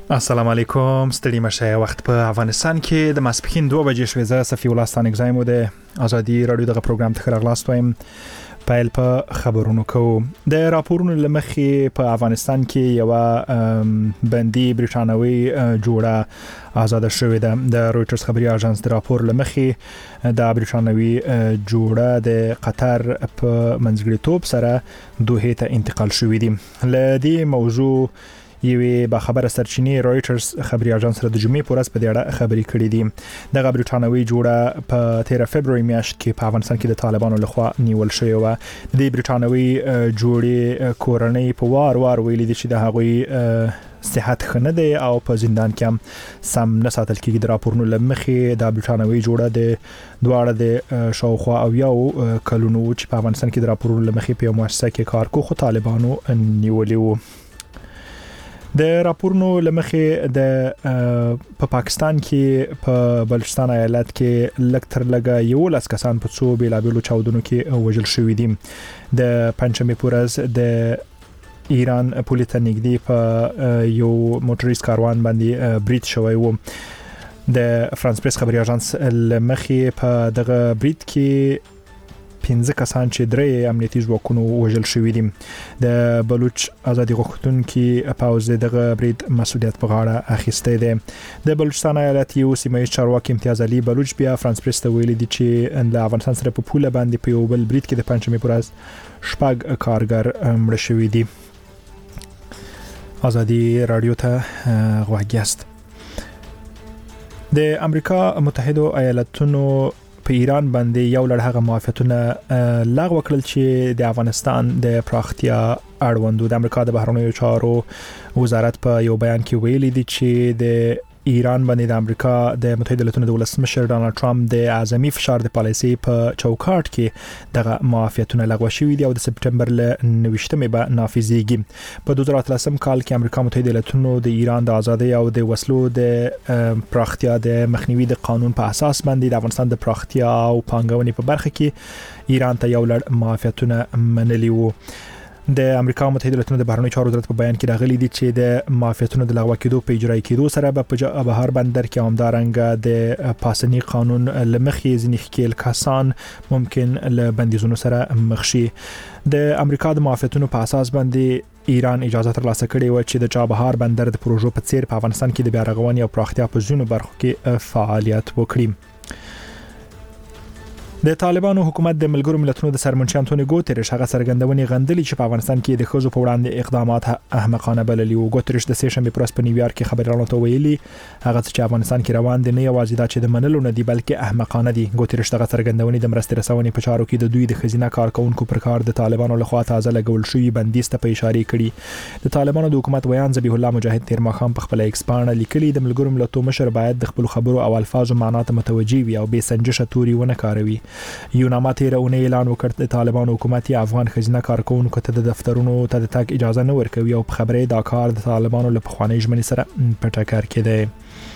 السلام علیکم، ستړي مشه. وخت په افغانستان کې د ماسپښین 2 بجې شوې. زه صفی الله ستانګزایم د ازادي رادیو دغه پروګرام ته راغلاست وایم. پایل په خبرونو کوو. د راپورونو لمخې په افغانستان کې یو بندي بریټانوي جوړه آزاد شوې ده. د رويټرز خبري اژانس د راپور لمخې د بریټانوي جوړه د قطر په منځګړیتوب سره دوه ته انتقال شوې دي. لدې موضوع یوې با خبره سرچینې رويټرز خبري اژانس سره د جمعې په ورځ په دې اړه خبري کړې دي. د بریټانوي جوړه په 13 فبراير میاشت کې په افغانستان کې د طالبانو لخوا نیول شوې و. د بریټانوي جوړې کورنۍ په وار ویلي دي چې د هغوی صحت خنه دی او په زندان کې هم سم نه ساتل کېږي. د راپورونو لمخې د بریټانوي جوړه د دواړه د شاوخوا او یو کلونو چې په افغانستان کې د راپورونو لمخې په مؤسسه کې کار کوي خو طالبانو نیولې و. د راپورونو لمخې د پاکستان کې په بلوچستان ایالت کې لکتر لګا یو لاس کسان په څو بیلابلو چاودنو کې وژل شوي دي. د پنځمې پورز د ایران پولیس نږدې په یو موټریس کاروان باندې برید شوی و. د فرانس پریس خبري اژانس لمخې په دغه برید کې 15 کسان چې درې امنیتي ځواکونو وژل شوي دي. د بلوچ ازادي غوښتونکو پاوز دغه برید مسؤلیت په غاړه اخیسته دي. د بلوچستان ایالت یو سیمایي چارواکي امتیاز علي بلوچ بیا فرانس پریس ته ویلي دي چې د افغانستان سره په پوله باندې په یو بل برید کې د پنځمې پورز شپږ کارګر مړ شوي دي. ازادي رادیو ته غواګیاست. د امریکا متحده ایالاتونو په ایران باندې یو لړ هغه معافیتونه لغوه کړل چې د افغانستان د پراختیا اړوند. د امریکا د بهرنیو چارو وزارت په یو بیان کې ویلي دي چې د ایران باندې د امریکا د متحده ایالاتونو د ولسمشر ډانلډ ټرمپ د اعظمي فشار د پالیسي په چوکاټ کې دغه معافیتونه لغوه شوي دي او د سپټمبر ل 29مې به نافذیږي. په 2013 کال کې امریکا متحده ایالاتونو د ایران د ازادي او د وسلو د پراختیا د مخنیوي د قانون په اساس باندې د افغانستان د پراختیا او پانګونې په برخه کې ایران ته یو لړ معافیتونه منلي وو. د امریکا متحده ایالاتونو د بهرنیو چارو وزارت په بیان کې راغلي دي چې د معافیتونو د لغوه کېدو په اجرا کېدو سره په بهر بندر کې همدارنګه د پاسنی قانون لمخې ځینې ښکیل کسان ممکن له بندیزونو سره مخ شي. د امریکا د معافیتونو په اساس باندې ایران اجازه ترلاسه کړې و چې د چابهار بندر د پروژو په څیر په افغانستان کې د بیا رغونې او پراختیا په ځینو برخو کې فعالیت وکړي. د طالبانو حکومت د ملګرو ملتونو د سرمنشي انټونیو ګوتریش هغه څرګندونې غندلې چې په افغانستان کې د ښځو په وړاندې اقدامات احمقانه بللي وو. ګوتریش د سه شنبه پرس په نیویارک کې خبريالانو ته ویلي هغه چې افغانستان کې روان دي نه یوازې دا چې د منلو نه دي بلکې احمقانه دي. ګوتریش دغه څرګندونې د مرستې رسونې په چارو کې د دوی د خزینه کارکونکو پر کار د طالبانو لخوا تازه لګول شوی بندیز ته په اشاره کړي. د طالبانو د حکومت ویان ذبیح الله مجاهد تیر ماخام په خپل ایکس باندې لیکلي د ملګرو ملتونو مشر باید د خپل خبرو او الفاظو معنا ته متوجي وي او به سنجشه توري ونه کاروي. یوناما تیرونه اعلان وکړ د طالبانو حکومت افغان خزینه کارکونکو ته د دفترونو ته د تګ اجازه نه ورکوي او په خبره دا کار د طالبانو له پخوانۍ ژمنې سره په ټکر کې دی.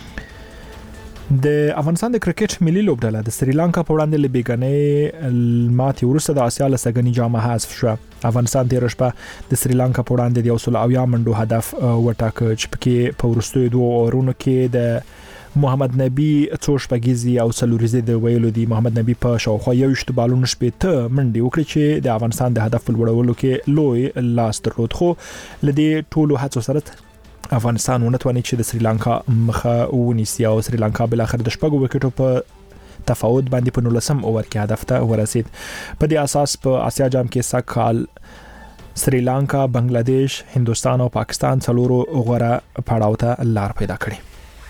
د افغانستان د کرکټ ملي لوبډله د سریلانکا په وړاندې لبیګنې ماتې وروسته د آسیا لسګنی جام حذف شو. افغانستان تیر شپه د سریلانکا په وړاندې د 100 منډو هدف وټاکه چې پکې په وروستیو 2 اورونو کې د محمد نبی څو شپږیزي او سلوریزي د ویلو دی. محمد نبی په شاوخوا 21 بالونو شپته منډي وکړي چې د افغانستان د هدف لوړولو کې لوی لاس درلود خو لدی ټولو هڅو سره افغانستان ونتواني چې د سریلانکا مخه ونیسي او سریلانکا بل اخر د شپږو وکټو په تفاوت باندې په 19 اوور کې هدف ته ورسید. په دې اساس په آسیا جام کې سکهال سریلانکا، بنگلاديش، هندوستان او پاکستان څلورو غوړه پړاو ته لار پیدا کړې.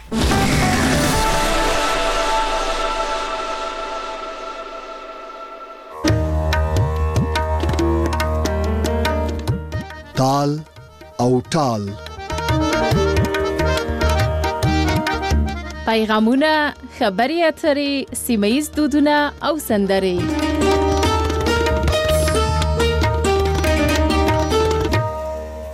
تال او ټال پیغامونه، خبري اترې، سیمایي دودونه او سندري.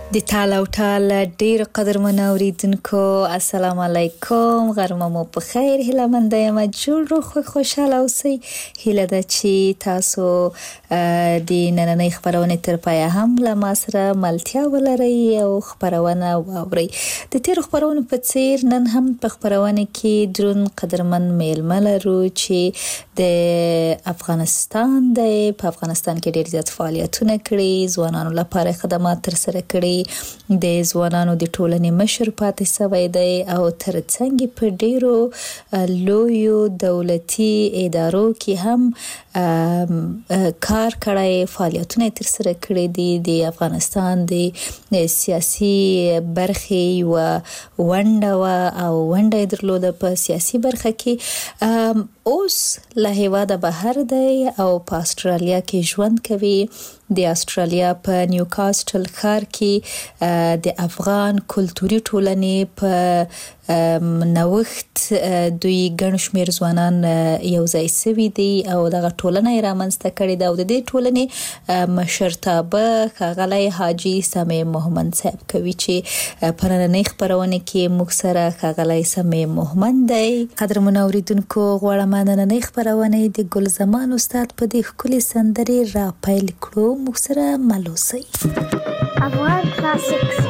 د تال او ټال ډیر قدرمن اوریدونکو السلام علیکم غرمه مو په خیر هیله مند یم جوړ خو خوشاله اوسئ هیله ده چې تاسو د نننۍ خبرونه تر پایه هم له ما سره ملتیا ولرئ او خبرونه واورئ د تیر خبرونه په څیر نن هم په خبرونه کې درون قدرمن میلمه لرو چې د افغانستان په افغانستان کې ډیر زیات فعالیتونه کړي ځوانانو لپاره خدمات تر سره کړي د ځوانانو د ټولنې مشر پاتې شوی دی او ترڅنګ په ډیرو لویو دولتي ادارو کې هم کار کړی فعالیتونه تر سره کړي دي د افغانستان د سیاسي برخې او ونډه درلوده په سیاسي برخه کې اوس له هیواده بهر دی او په استرالیا کې ژوند کوي د استرالیا په نیوکاسټل ښار کې د افغان کلتوري ټولنې په نوښت دوی ګڼ شمېر ځوانان یو ځای شوي دي او دغه ټولنه یې رامنځته کړې ده او د دې ټولنې مشرتابه ښاغلی حاجي سمیع محمد صاحب کوي چې په نننۍ خپرونه کې موږ سره ښاغلی سمیع محمد دی قدرمنو اوریدونکو غواړم نننۍ خپرونه د ګل زمان استاد په دې ښکلې سندرې را پیل کړو موږ سره مل اوسئ افغان کلاسیکس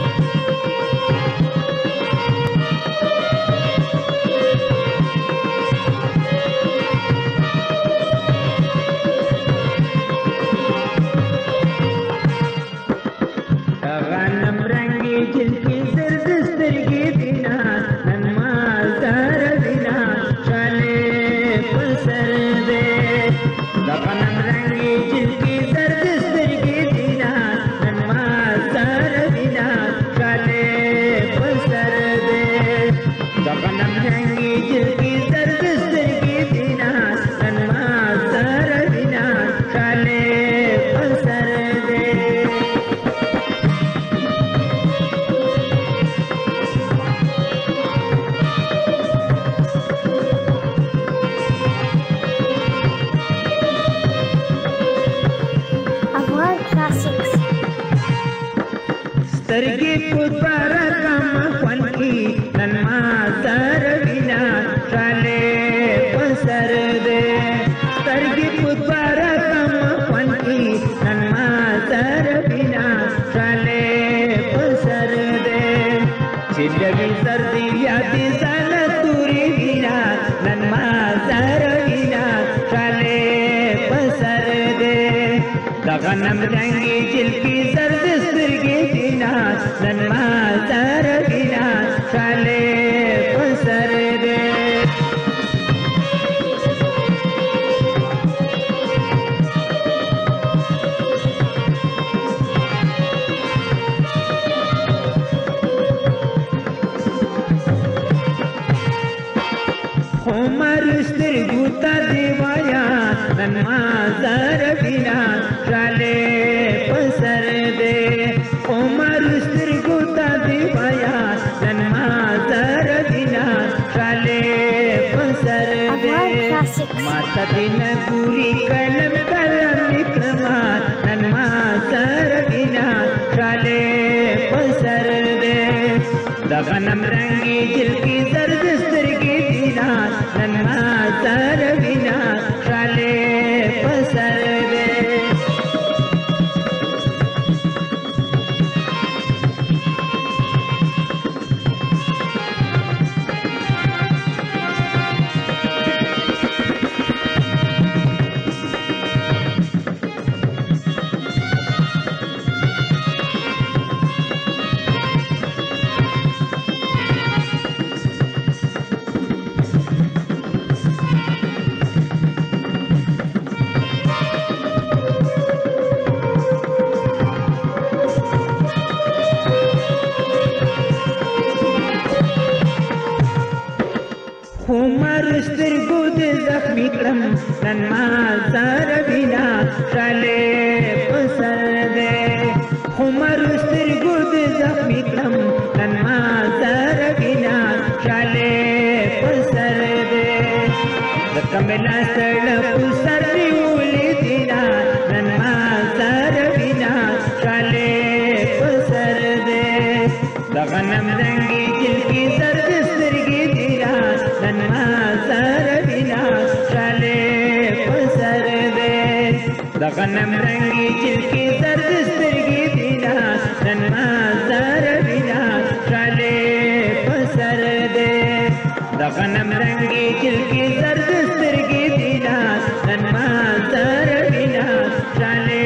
غنم رنگی جلکی زرد سترگی دینا نن ما زر بینا شاله پسر دے عمر سترگو تا دیوایا نن ما زر بینا شاله پسر دے عمر سترگو تا دیوایا نن ما زر بینا شاله پسر دے ماتا دین گوری کلم کلم نکلما نن ما زر بینا شاله پسر دے دا غنم رنگی جلکی زرد سترگی دینا نن ما زر بینا شاله پسر دے نن ما زر بینا شاله پسر دے عمر سترگو دے زخمی کلم نن ما زر بینا شاله پسر دے دکملا سڑ پسر دیولی دینا نن ما زر بینا شاله پسر دے د غنم رنگي جلکی زرد سترګې دینا نن ما سره دینا شاله پسر دې د غنم رنگي جلکی زرد سترګې دینا نن ما سره دینا شاله پسر دې د غنم رنگي جلکی زرد سترګې دینا نن ما سره دینا شاله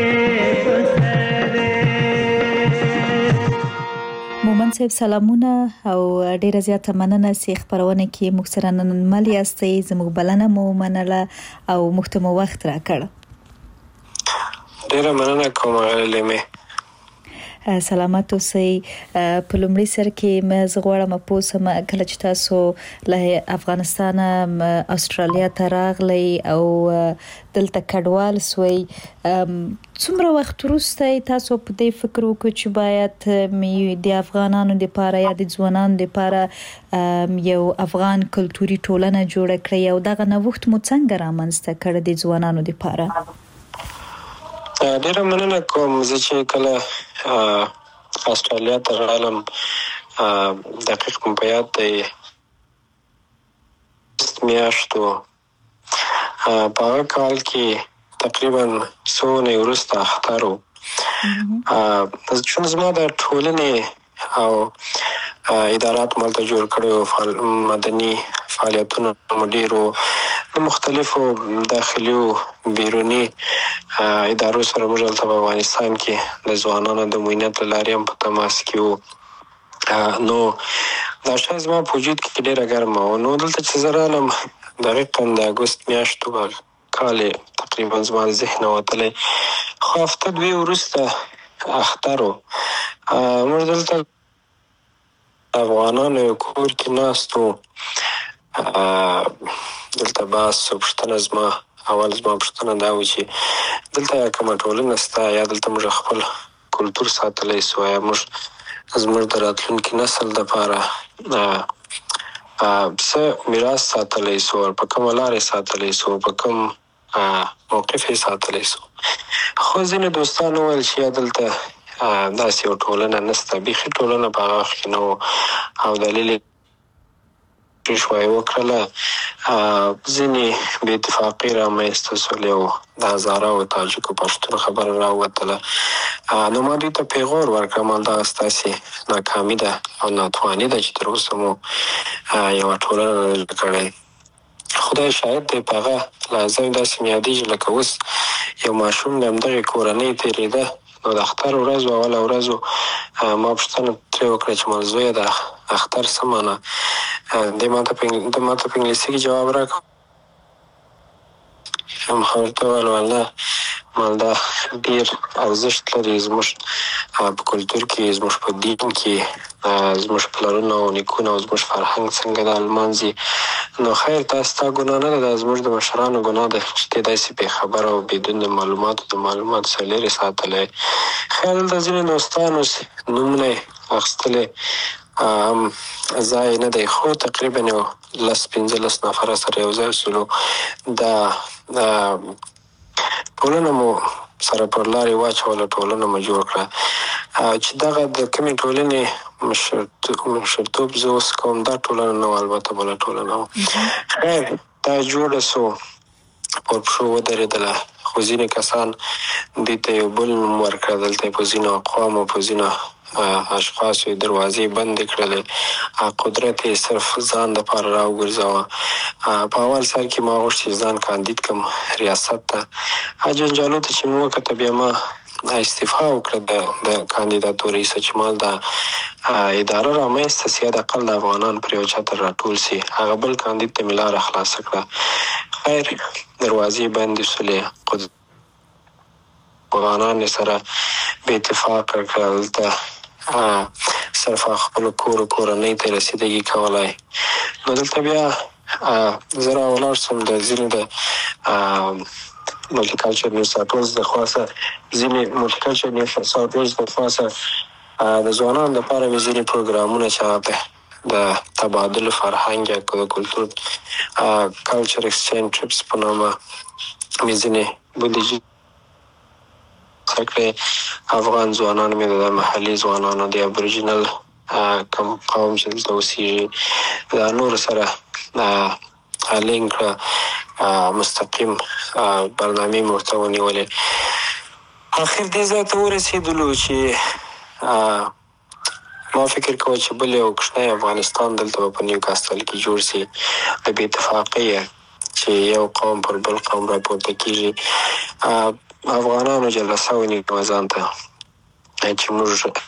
مومن صاحب سلامونه او ډیره زیاته مننه چې خبرونه کې موږ سره نن مل یاستئ زموږ بلنه مو منله او موږ ته مو وخت راکړ. ډیره مننه کوم غلېمه. سلامات اوسئ. په لومړي سر کې مې زغواړم پوسم کله چې تاسو له افغانستان استرالیا ته راغلی او دلته کډوال سوی څومره وخت وروسته تاسو په دې فکر وکړ چې باید د افغانانو لپاره یا د ځوانانو لپاره یو افغان کلتوري ټولنه جوړ کړئ او دغه نوښت مو څنګه رامنځته کړ د ځوانانو لپاره؟ ډیره مننه کوم. زه چې کله استرالیا ته راغلم دقیق مو په یاد دی میاشتو په هغه کال کې تقریبا څو نه وروسته اختر و. چون زما د ټولنې او ادارات مالته جوړ کړو مدني فعالیتونه مدیرو مختلفو داخلي او بیرونی ادارو سره موږ په افغانستان کې د ځوانانو د معینت لارې هم په تماس کې وو. نو دا شای زما په وجود کې ډېره ګرمه وه. نو دلته چې زه رالم دقیقاً د اګوست میاشتو کال تقریبا زما د ذهنه وتلی خو هفته دوې وروسته اختر و. موږ دلته افغانانو یو کور کې ناست وو. دلته بحث او پوښتنه زما پوښتنه دا و چې دلته کومه ټولنه شته یا دلته موږ خپل کلتور ساتلی سو یا موږ زموږ د راتلونکي نسل دپاره څه میراث ساتلی سو په کومه لارې ساتلی سو په کوم موقف یې ساتلی سو. خو ځینې دوستان وویل چې یا دلته داسې یو ټولنه نشته بیخي ټولنه په هغه وخت کې نه و او دلیل شوی وکړله ځینې بې اتفاقي رامنځته سول یو د هزاره او تاجکو پښتون خبره راووتله. نو ما دوی ته پیغور ورکړم همدغه ستاسې ناکامي ده او ناتواني ده چې تر اوسه مو یوه ټولنه نه جوړه کړې. خدای شاهد دی په هغه لحظه مې داسې مې یادېږي لکه اوس یو ماشوم د همدغې کورنۍ تېرېده. نو د اختر ورځ و اوله ورځ ما پوښتنه ترې وکړه چې زویه د اختر څه معنی؟ دی ما ته په انګلیسي کې جواب راکړ. ما ورته وویل نه دا ډېر ارزښت لري زموږ په کلتور کې زموږ په دین کې زموږ پلرونه او نیکونه او زموږ فرهنګ څنګه دا لمانځي. نو خیر دا ستا ګناه نه ده دا زموږ د مشرانو ګناه ده چې دی داسې بې خبره او بدون د معلوماتو څخه لرې ساتلی. خیر دلته ځینې دوستانو نومونه یې اخیستلی ځای نه دی خو تقریبا یو 10-15 نفره سره یو ځای شولو. دا ټولنه مو سره پر لارې واچوله ټولنه مو جوړ کړه چې دغه د کومې ټولنې مشرتوب زه اوس کوم دا ټولنه نه و البته بله ټولنه و. خیر دا جوړه سو پر پښو ودرېدله خو ځینې کسان دې ته یو بل نوم ورکړه. دلته په ځینو اقوامو په ځینو اشخاصو یې دروازې بندې کړلې قدرت یې صرف ځان دپاره راوګرځوه. په اول سر کې ما غوښت چې ځان کاندید کړم ریاست ته جنجالو ته چې مې وکته بیا ما استعفا وکړه د کاندیداتورۍ څخه چې ما دا اداره رامنځته سي د اقل د افغانان پر یو چتر راټول سي هغه بل کاندید ته مې لاره خلاصه کړه. خیر دروازې بندې شولې افغانان یې سره بې اتفاق کړل. دلته صرف خپلو کورنۍ ته رسیدګي کولای. نو دلته بیا زه راولاړ شوم د ځینې د ملټیکلچر نیو ساوث ویلز د خواسه ځینې ملټیکلچر نیو ساوث ویلز د خواسه د ځوانانو لپاره مې ځینې پروګرامونه چې هغه د تبادل فرهنګ یا د کلتور کلچر ایکسچینج ټریپس په نامه مې ځینې بودیجې کړې. افغان ځوانانو مې د محلي ځوانانو د ابوریجنل کوم قوم چې دلته اوسېږي دا نور سره لینک مستقیم برنامې مو ورته ونیولې. اخر دې ځای ته ورسېدلو چې ما فکر کوه چې بل یو کوچنی افغانستان دلته به په نیوکاسټل کې جوړ شي د بې اتفاقۍ چې یو قوم پر بل قوم راپورته کېږي. افغانانو جلسه ونیوه ځان ته چې موږ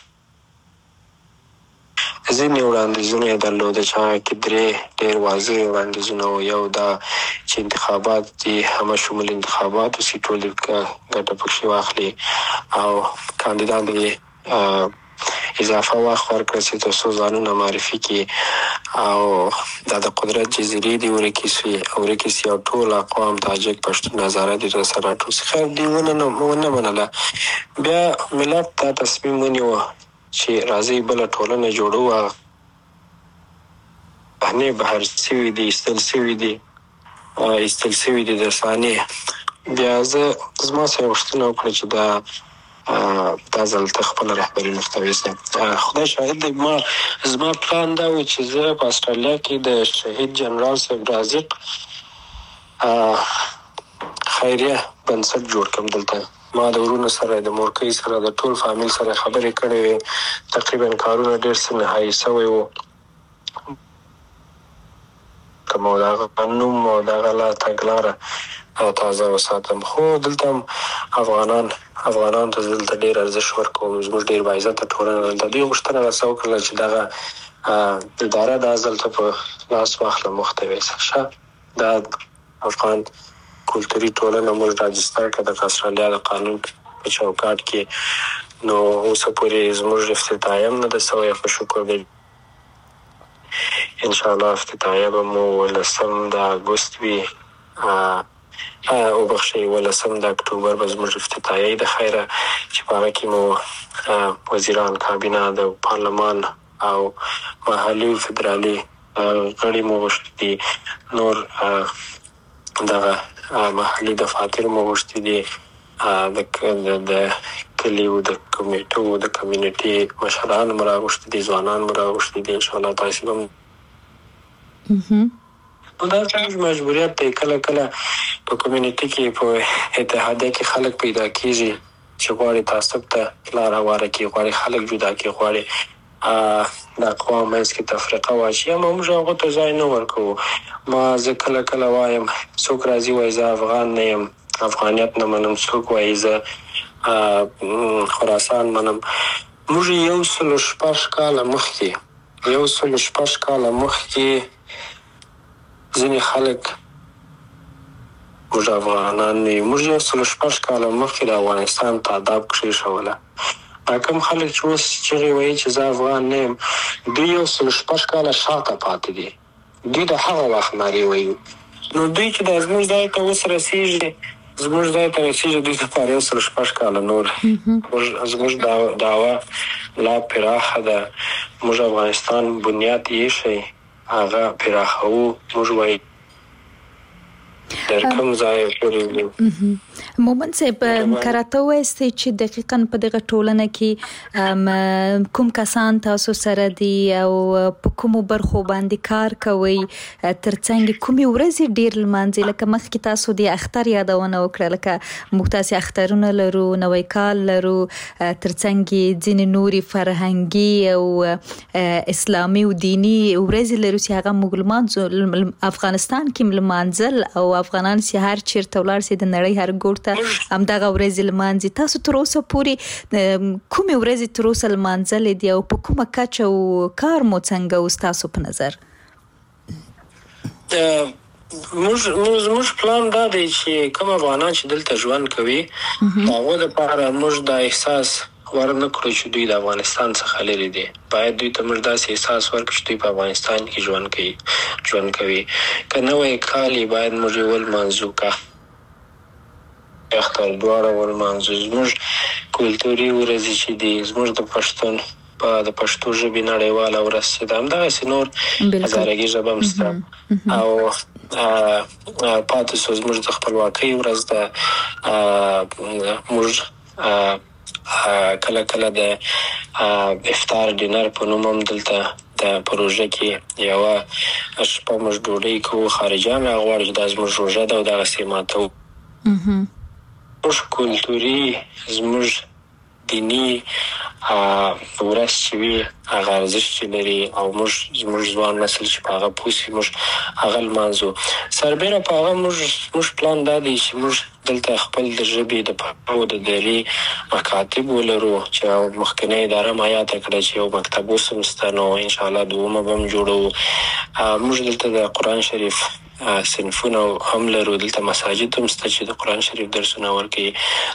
ځینې وړاندیزونه یې درلوده چې هغه کې 3 ډېر واضح وړاندیزونه وو. یو دا چې انتخابات دي همه شمول انتخابات وسي، ټول ګټه پکښې واخلي او کاندیدان دې اضافه وخت ورکړه چې تر څو ځانونه معرفي کړي او دا د قدرت جزیرې دې ورکې سي او ټول اقوام تاجک پښتون هزاره دې راسره راټول سي. خیر دې ونه منله. بیا ملت دا تصمیم ونیوه چې راځي بله ټولنه جوړو. بهنې بهر سوي دي، ایستل سوي دي د رسانې. بیا زما سره غوښتنه وکړه چې دا ځل ته خپله رهبري مخته ویسم. خدای شاهد دی، زما پلان دا و چې زه په استرالیا کې د شهید جنرال صاحب رازق خیریه بنسټ جوړ کړم. دلته ما د ورونو سره، د مورکۍ سره، د ټول فامیل سره خبرې کړې وې. تقریبا کارونه ډېر څه نهایي سوی وو. کوم د هغه نوم او د هغه تګلاره تازه وساتم. خو دلته هم افغانانو ته دلته ډېر ارزښت ورکوم. زموږ ډېر باعزته ټولنه دلته. دوی غوښتنه راسه وکړله چې دغه اداره دا ځل ته په لاس واخله، مخته ویسه شه. دا افغان کلتوري ټولنه موږ راجستر کړه د استرالیا د قانون په چوکاټ کې. نو اوسه پورې زموږ افتتاحیه هم نه ده سوی. په شکر دی انشاءالله افتتاحیه به مو 18 د اګوست وي، 18 د اکتوبر به زموږ افتتاحیه د خیره چې په هغه کې مو وزیران، کابینه، د پارلمان او محلي فدرالي غړي مو غوښتي دي. نور دغه محلي دفاتر مو غوښتي دي. د کلیو د کمیټو د کمیونټي مشران مو راغوښتي دي، ځوانان مو راغوښتي دي. انشاءالله تاسې به دا څنګه مجبوریت دی. کله په کمیونټي کې په اتحادیه کې خلک پیدا کېږي چې غواړي تعصب ته لار هواره کړي، غواړي خلک جدا کړي، غواړي د اقوام منځ کې تفرقه واچي. اما موږ هغو ته ځای نه ورکوو. زه کله وایم څوک راځي وایي زه افغان نه یم، افغانیت نه منم. څوک وایي زه خراسان منم. موږ 106 کاله مخکې ځینې خلک موږ افغانان نه یو. موږ 106 کاله مخکې د افغانستان تعداب کښېښوله. کوم خلک چې اوس چغې وایي چې زه افغان نه یم، دوی 106 کاله شاته پاتې دي. دوی د هغه وخت نارې وایي. نو دوی چې دا زموږ ځای ته اوس رسېږي، دوی لپاره 106 کاله نور. زموږ دعوه لا پراخه ده. موږ افغانستان بنیاد ایښی، هغه پراخوو. موږ وایي در کوم ځای پورې وي. مومن صاحب کراته وایستئ چې دقیقاً په دغه ټولنه کې کوم کسان تاسو سره دي او په کومو برخو باندې کار کوئ، ترڅنګ کومې ورځې ډېر لمانځئ؟ لکه مخکې تاسو د اختر یادونه وکړه، لکه موږ تاسې اخترونه لرو، نوی کال لرو، ترڅنګ ځینې نورې فرهنګي او اسلامي او دینی ورځې لرو چې هغه موږ افغانستان کې لمانځل او افغانان چې هر چیرته ولاړ سي د نړۍ هر ګوټ ته همدغه ورځې لمانځي. تاسو تر اوسه پورې کومې ورځې تر اوسه لمانځلې دي او په کومه کچه او کار مو څنګه اوس تاسو په نظر؟ زموږ پلان دا دی چې کوم افغانان چې دلته ژوند کوي هغو دپاره موږ دا احساس ورنه کړو چې دوی د افغانستان څخه لرې دي. باید دوی ته موږ داسې احساس ورکړو چې دوی په افغانستان کې ژوند کوي. که نوی کال یې باید موږ یې ولمانځو، که اختر دواړه ولمانځو. زموږ کلتوري ورځې چې دي، زموږ د پښتو ژبې نړیواله ورځ چې ده، همدغسې نور هزارګي ژبه هم شته. او پاتې شو زموږ د خپلواکۍ ورځ ده. موږ کله کله د افطار ډینر په نوم هم دلته د پروژه کې یو شپه موږ ډوډۍ کوو خارجان راغواړي چې دا زموږ روژه ده او دغسې ماتو زموږ کلتوري زموږ دینی ورځ چې وي هغه ارزښت چې لري او زموږ ځوان نسل چې په هغه پوه شي موږ هغه لمانځو. سربیره په هغه موږ پلان دا دی چې موږ دلته خپل د ژبې د پښتو د دري مکاتب ولرو چې مخکنۍ اداره مایاته کړه چې یو مکتب اوس هم شته نو انشاءالله دومه به هم جوړوو. موږ دلته د قرآن شریف صنفونه هم لرو، دلته مساجد هم شته چې د قرآن شریف درسونه ورکوي.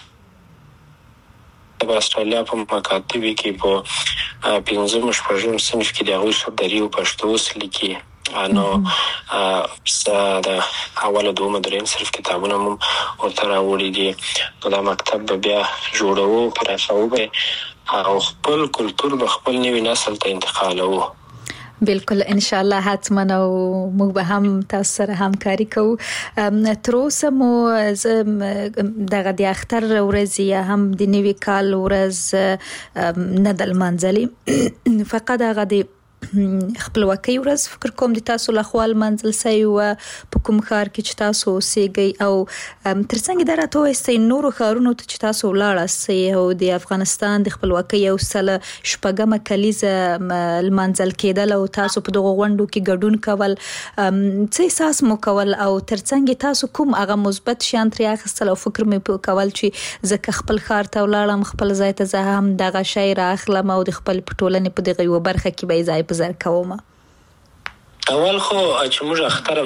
د استرالیا په مکاتبو کې په 5 شپږم صنف کې د هغوی شبدري او پښتو اوس لیکي نو د اوله دومه درېیم صنف کتابونه هم ورته راوړي دي. نو دا مکتب به بیا جوړوو پراخوو به او خپل کلتور به خپل نوي نسل ته انتقالوو. بالکل ان شاء الله حتما او موږ به هم تاسو سره همکاري کوو. تر اوسه مو دغه د اختر ورځ یا هم د نوي کال ورځ نه د لمانځلې فقط هغه د خپلواکۍ ورځ فکر کوم د تاسو له خوا لمانځل سوی و په کوم ښار کې چې تاسو اوسېږئ او ترڅنګ دا راته ووایئ نورو ښارونو ته چې تاسو ولاړاست او د افغانستان د خپلواکۍ یو سل شپږمه کلیزه لمانځل کېدل او تاسو په دغو غونډو کې ګډون کول څه احساس مو کول او ترڅنګ تاسو کوم هغه مثبت شیان ترې اخیستل او فکر مې کول چې زه که خپل ښار ته ولاړم خپل ځای ته زه هم دغه شی رااخلم او د خپل په ټولنې په دغه یوه برخه کې به یې ځای په ځای کوم. اول خو چې موږ اخترم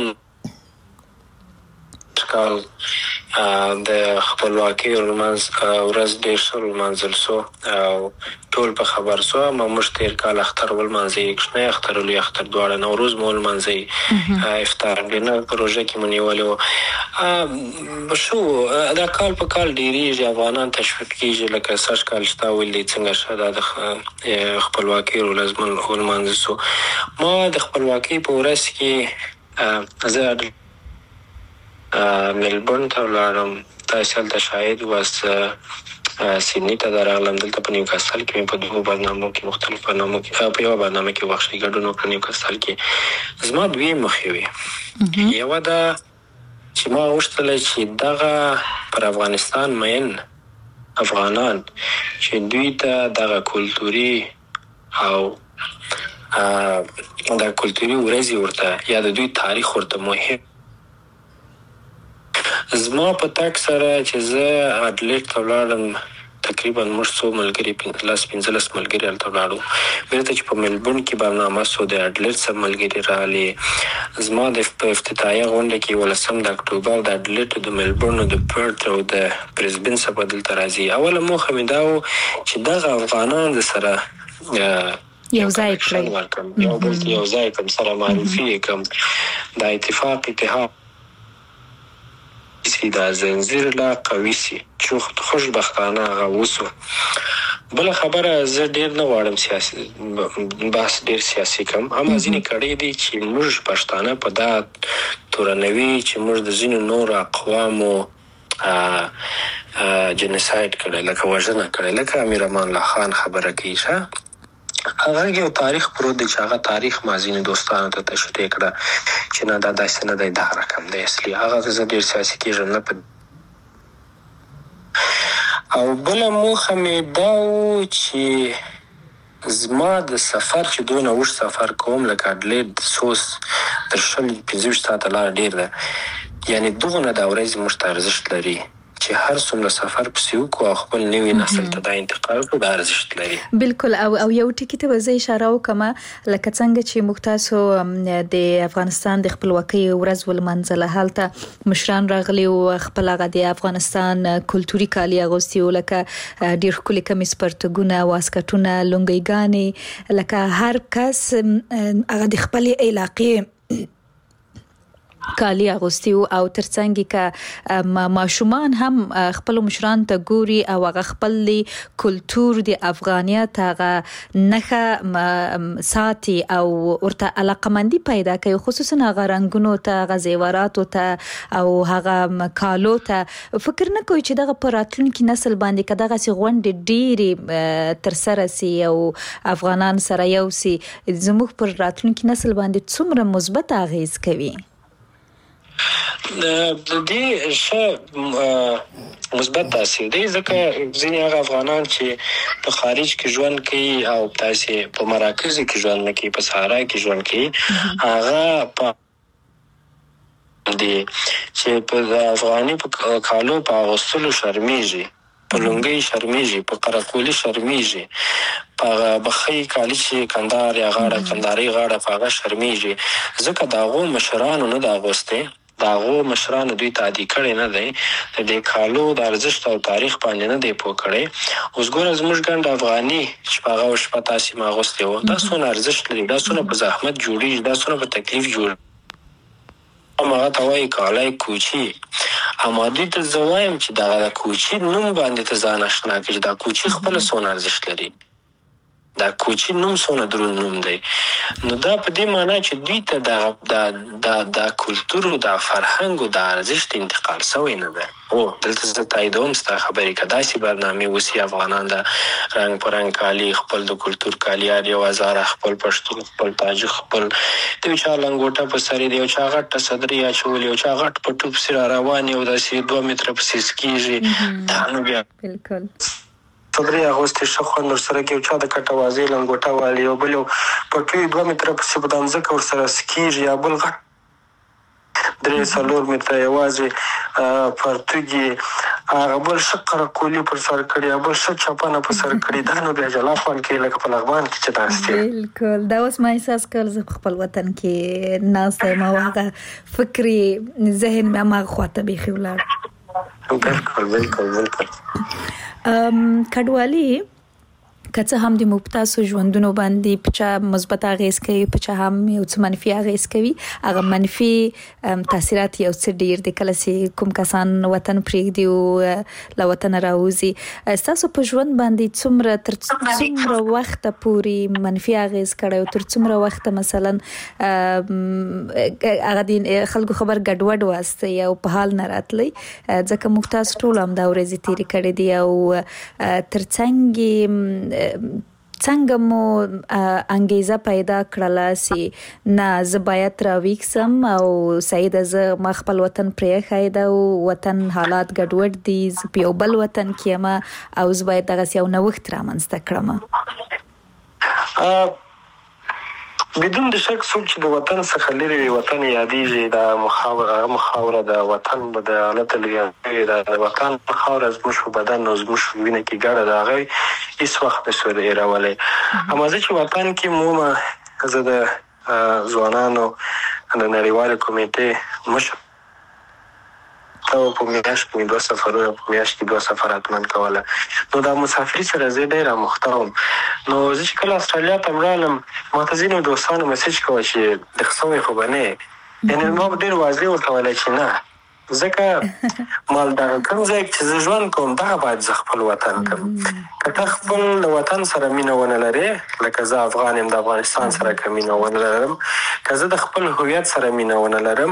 کال د خپلواکۍ ورځ ډېر ښه ولمانځل سو او ټول په خبر سو. موږ تېر کال اختر ولمانځئ، کوچنی اختر لوی اختر دواړه نوروز مو ولمانځئ، افطار ډینر پروژه کې مو نیولې وه. شو دا کال په کال ډېرېږي، افغانان تشویق کېږي لکه سږ کال چې تا ویل څنګه ښه دا د خپلواکۍ ورځ ولمانځل سو. ما د خپلواکۍ په ورځ کې زه ملبورن ته ولاړم، تاسې هلته شاهد واسه سیدني ته راغلم، دلته په نیوکاسل کې مې په 2 برنامو کې مختلف برنامو کې په یوه برنامه کې وخښئ ګډون وکړه نیوکاسل کې. زما 2 موخې وې. یوه دا چې ما غوښتله چې دغه پر افغانستان مین افغانان چې دوی ته دغه کلتوري او د کلتوري ورځې ورته یا د دوی تاریخ ورته مهم. زما په تک سره چې زه اډلیډ ته ولاړم تقریبا موږ څو ملګري 15 ملګري هلته ولاړو. بیرته چې په ملبورن کې برنامه سو د اډلیډ څخه ملګري راغلي. زما په افتتاحیه غونډه کې 18 د اکتوبر د اډلیډ د ملبورن د پرت او د برزبن څخه به دلته راځي. اوله موخه مې دا و چې دغه افغانان د سره یو ځای کړئ، یو بل یو ځای کړم، سره معرفي یې کړم، د اتفاق اتحاد دا زنځیر لا قوي سي چې خوشبختانه هغه وسو. بله خبره زه ډېر نه غواړم سیاسي بحث ډېر سیاسي کم، اما ځینې کړۍ دي چې موږ پښتانه په دا تورنوي چې موږ د ځینو نورو اقوامو جنسایډ کړی لکه وژنه کړی لکه امیر امان الله خان خبره کوي ښه هغه یو تاریخ پروت دی چې هغه تاریخ ما ځینې دوستانو ته تشریح کړه چې نه دا داسې نه دی دا رقم دی اصلي هغه زه ډېر سیاسي کېږم نه په. او بله موخه مې دا و چې زما د سفر چې دونه اوږد سفر کوم لکه اډلیډ سوس تر 15 ساعته لاره ډېر ده، یعنې دغونه دا ورځې موږ ته ارزښت لري چې هر څومره سفر پسې وکړو او خپل نوي نسل ته دا انتقال کړو دا ارزښت لري. بالکل. او یو ټکي ته به زه اشاره وکړم لکه څنګه چې موږ تاسو د افغانستان د خپلواکۍ ورځ ولمانځله، هلته مشران راغلي او خپل هغه د افغانستان کلتوري کالي اغوستي وو لکه ډېر ښکلي کمیس پرتګونه، واسکټونه، لونګۍ ګانې، لکه هر کس هغه د خپلې علاقې کالی اغوستي او ترڅنګ کې ماشومان هم خپل مشران ته ګوري او هغه خپل کلچر د افغانیت هغه نخه ساتي او ورته علاقمندي پیدا کوي، خصوصا هغه رنگونو ته، غزیوراتو ته او هغه کالو ته. فکر نه کوي چې دغه پراتلونکي نسل باندې کداغه سي غونډې ډېری تر سره سي او افغانان سره یو سي زموږ پر راتلونکي نسل باندې څومره مثبت اغیز کوي؟ د دې څه مثبت تاثیر دی، ځکه ځینې هغه افغانان چې په خارج کې ژوند کوي او تاسې په مراکزو کې ژوند نه کوي، په صحرا کې ژوند کوي، هغه په دي چې په افغاني په کالو په اغوستلو شرمېږي، په لونګۍ شرمېږي، په قرقولي شرمېږي، په بخۍ کالي چې کندار یا غاړه کنداري غاړه په هغه شرمېږي، ځکه د هغو مشرانو نه د اغوستی، د هغو مشرانو دوی تعدي کړی نه دی، د دې کالو د ارزښت او تاریخ باندې نه دی پوه کړی. اوس ګوره زموږ ګنډ افغاني چې په هغه شپه تاسې ما اغوستی وو، دا څونه ارزښت لري، دا څونه په زحمت جوړېږي، دا څونه په تکلیف جوړ هغه ته وایي کالی کوچي. اما دوی ته زه وایم چې دغه کوچي نوم باندې ته ځان اشنا کړي، دا کوچي خپله څونه ارزښت لري، دا کوچي نوم څونه دروند نوم دی. نو دا په دې معنا چې دوی ته دا کلتور او دا فرهنګ او دا ارزښت انتقال شوی نه دی. دلته زه تاییدوم ستا خبرې که داسې برنامې وسي افغانان د رنګ په رنګ کالي، خپل د کلتور کالي، هر یو هزاره خپل پښتون، خپل تاجک، خپل د یو چا لنګوټه په سر یې د یو چا غټه صدرۍ اچولې، یو چا غټ پټو پسې را روان یې او داسې 2 متره پسې سکېږي، دا نو بیا بالکل صدرۍ اغوستې ښه خوند ورسره کوي، یو چا د کټه وازۍ لنګوټه والي، یو بل یو پټو یې 2 متره پسې په ځمکه ورسره سکېږي، یا بل غټ 3-4 متره یوازې پرتوګي، هغه بل ښه قرقولي پر سر کړي، یا بل ښه چپنه په سر کړي، دا نو بیا جلا خوند کوي لکه په لغمان کې چې ناست یم. بالکل دا اوس ما احساس کړ زه په خپل وطن کې ناست یم او هغه فکري ذهن مې هماغه خواته بیخي ولاړ. بالکل بالکل بالکل. کډوالي که څه هم د مبتاسو ژوندونو باندې پچا مثبت اغیز کوي، پچا هم یو څه منفي اغیز کوي. هغه منفي تاثیرات یو څه ډیر دي. کله چې کوم کسان وطن پرېږدي او له وطن راوځي، ستاسو په ژوند باندې تر څومره وخت پورې منفي اغیز کړی او تر څومره وخت مثلا هغه د خلکو خبر ګډوډ واسطه او په حال نه راتلی، ځکه موږ تاسو ټول هم دا ورځې تېرې کړې دي او څنګه مو انګیزه پیدا کړله چې نه زه باید راویښسم او سعیده زه ما خپل وطن پرېښی ده او وطن حالات ګډوډ دي، زه په یو بل وطن کې یم او زه باید دغسې یو نوښت رامنځته کړم؟ بدون د شک څوک چې د وطن څخه لرې وي وطن یادېږي. دا مخاوره د وطن د حالت لري، د وطن خاوره زموږ په بدن او زموږ په وینه کې ګډه ده، هغه هېڅ وخت نشو هېرولی. اما زه چې وطن کې مومه، زه د ځوانانو د نړیوالې کمیټې مشر په میاشت کې 2 سفرونه، په میاشت کې 2 سفرات من کوله. نو دا مسافري سره زه ډېره مخته وم. نو زه چې کله استرالیا ته وړالم، ما ته ځینو دوستانو میسج کوه چې دغه سوی خو به نه یې، یعنې ما به ډېر واضح ورته ویلی چې نه، ځکه ما دغه کوم ځای چې زه ژوند کوم دغه باید زه خپل وطن کړم. که ته خپل وطن سره مینه ونه لرې، لکه زه افغان یم، د افغانستان سره که مینه ونه لرم، که زه د خپل هویت سره مینه ونه لرم،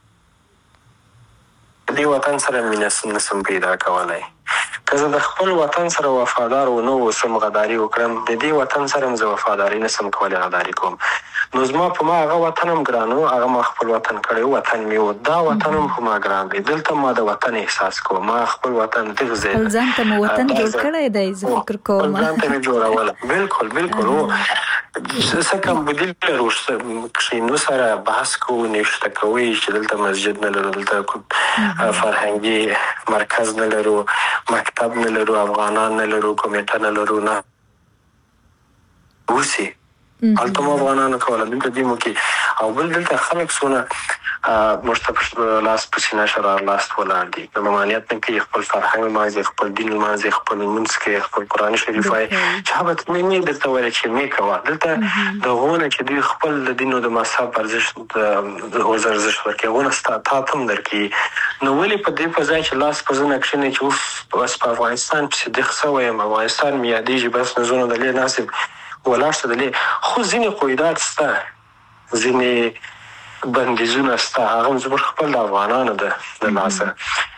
دې وطن سره مینه نسم پیدا کولی. که زه د خپل وطن سره وفادار ونه اوسم، غداري وکړم، د دې وطن سره هم زه وفاداري نسم کولی، غداري کوم. نو زما په ما هغه وطن هم ګران و، هغه ما خپل وطن کړی و، وطن مې و، دا وطن هم په ما ګران دی. دلته ما د وطن احساس کوم، ما خپل وطن دغه ځای خپل ځان ته مو وطن جوړ کړی دی، زه فکر کوم خپل ځان ته مې جوړوله. بالکل بالکل. څه کم بدیل لرو، کښېنو سره بحث کوو، نوشته کوئ چې دلته مسجد نه لرو، دلته فرهنګي مرکز نه لرو، مکتب نه لرو، افغانان نه لرو، کمیټه نه لرو، نه اوسي هلته مو افغانانو کوله، دلته دې مو کې او بل دلته خلک سونه مرتب لاس په سینه شرار لاس ولاړ دي د ممانعت نه کوي خپل فرهنګ مازه خپل دین مازه خپل منځ کې خپل قرآن شریف وای شهادت مې دلته ویل چې مې کوا دلته د غونه چې دوی خپل د دین او د مذهب ارزښت د ارزښت ورکوي غونه ستا تم درکې نو ولې په دې په ځای چې لاس په ځنه کښینې چې اوس بس په افغانستان پسې دغه سوی افغانستان میادېږي بس نه زونه د لې ناسب ولاړ شه د لې خو ځینې قیودات سته ځینې بندیزونه سته هغه زموږ خپل د افغانانو د لاسه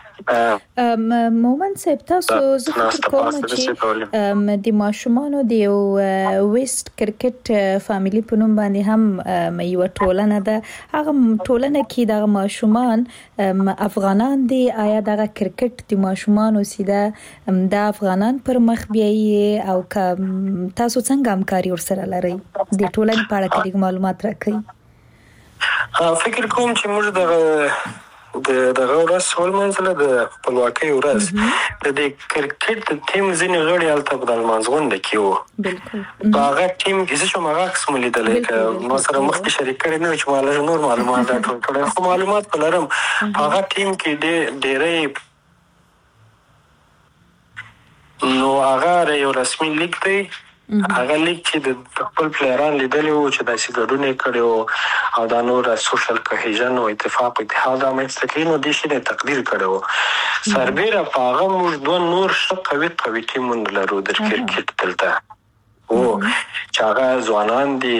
مومن صاحب تاسو زه فکر کوم چې د ماشومانو د یو ویسټ کرکټ فامیلی په نوم باندې هم یو ټولنه ده هغه ټولنه کې د ماشومان افغانان دي آیا د کرکټ د ماشومانو سیده د افغانان پر مخ بیاي او تاسو څنګه همکاري ورسره لرئ د ټولنې په اړه کې معلومات راکړئ فکر کوم چې موږ د ورځ ولمنځله د خپلواکۍ ورځ د کرکټ د ټیم ځینې غړي هلته په لمانځغونډه کې وو په هغه ټیم کې زه شوم هغه عکس مو لیدلی که ما سره مخکې شریک کړی نه وي چې ما لږ نور معلومات راټول کړی خو معلومات په لرم په هغه ټیم کې ډېری نو هغه یو رسمي لیک دی هغه لیک چې د خپل پلیران لیدلی وو چې داسې ګډون یې کړی وو او دا نور سوشل کوهیژن او اتفاق اتحاد رامنځته کړي نو دې شي نه تقدیر کړی وو سربیره په هغه موږ دوه نور ښه قوي ټیمونه لرو د کرکټ دلته وو چې هغه ځوانان دي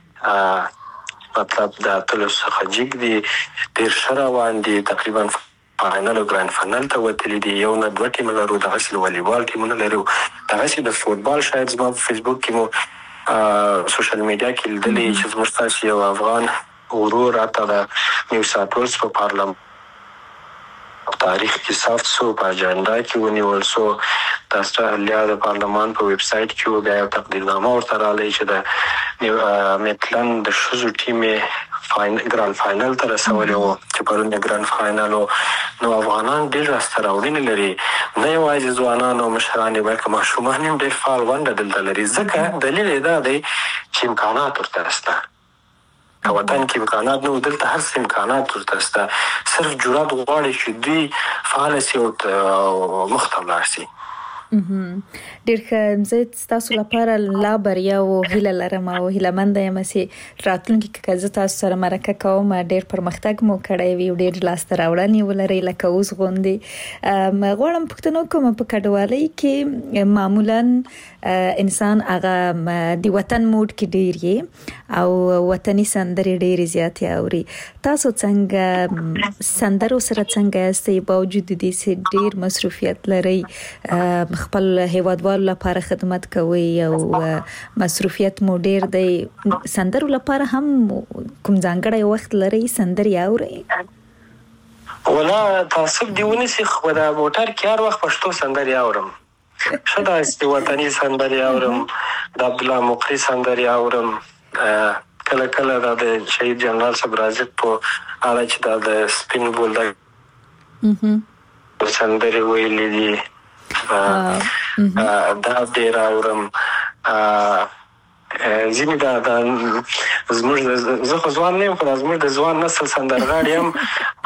مطلب د اتلو څخه جګ دي ډېر ښه روان دي تقریبا فاینل او ګرانډ فاینل ته وتلي دي یو نه دوه ټیمونه لرو دغسې د والیبال ټیمونه لرو دغسې د فوټبال شاید زما په فیسبوک کې مو سوشل میډیا کې لیدلی چې زموږ ستاسې یو افغان ورور حتی د نیو ساوث ویلز په پارلمان تاریخ کې ثبت سو په اجنډا کې ونیول سو د استرالیا د پارلمان په ویب سایټ کې و بیا یو تقدیرنامه ورته راغلی چې د میتلند د ښځو ټیم ګرانډ فاینل ته رسولی وو چې پرون یې ګرانډ فاینل و نو افغانان ډېر لاسته راوړنې لري نه یوازې ځوانان او مشران یې بلکې ماشومان هم ډېر فعال ونډه دلته لري ځکه دلیل یې دا دی چې امکانات ورته شته که وطن کې امکانات نه و دلته هر څه امکانات ورته شته صرف جرات غواړي چې دوی فعاله سي او مخ ته ولاړ سي ډېر ښه زه ستاسو لپاره لا بریا او هیله لرم او هیلهمنده یم چې راتلونکي کې زه تاسو سره مرکه کوم ډېر پرمختګ مو کړی وي او ډېر لاسته راوړنې ولرئ لکه اوس غوندې غواړم پوښتنه وکړم په کډوالۍ کې معمولا انسان هغه د وطن موډ کې ډېر یې او وطني سندرې ډېرې زیاتې اوري تاسو څنګه سندرو سره څنګه یاستئ باوجود د دې چې ډېر مصروفیت لرئ خپل هیوادوالو لپاره خدمت کوي او مصروفیت مو ډېر دی سندرو لپاره هم کوم ځانګړی وخت لرئ سندرې اورئ ولا تعصب دی ونیسي خو د موټر کې هر وخت پښتو سندرې اورم ښه داسې وطني سندرې اورم د عبدالله مقري سندرې اورم کله کله دا د شهید جنرال صاحب رازق په اړه چې دا د سپین بولدک سندرې ویلي دي دا ډېر اورم ځینې دا زموږ زه خو ځوان نه یم خو دا زموږ د ځوان نسل سندرغاړي هم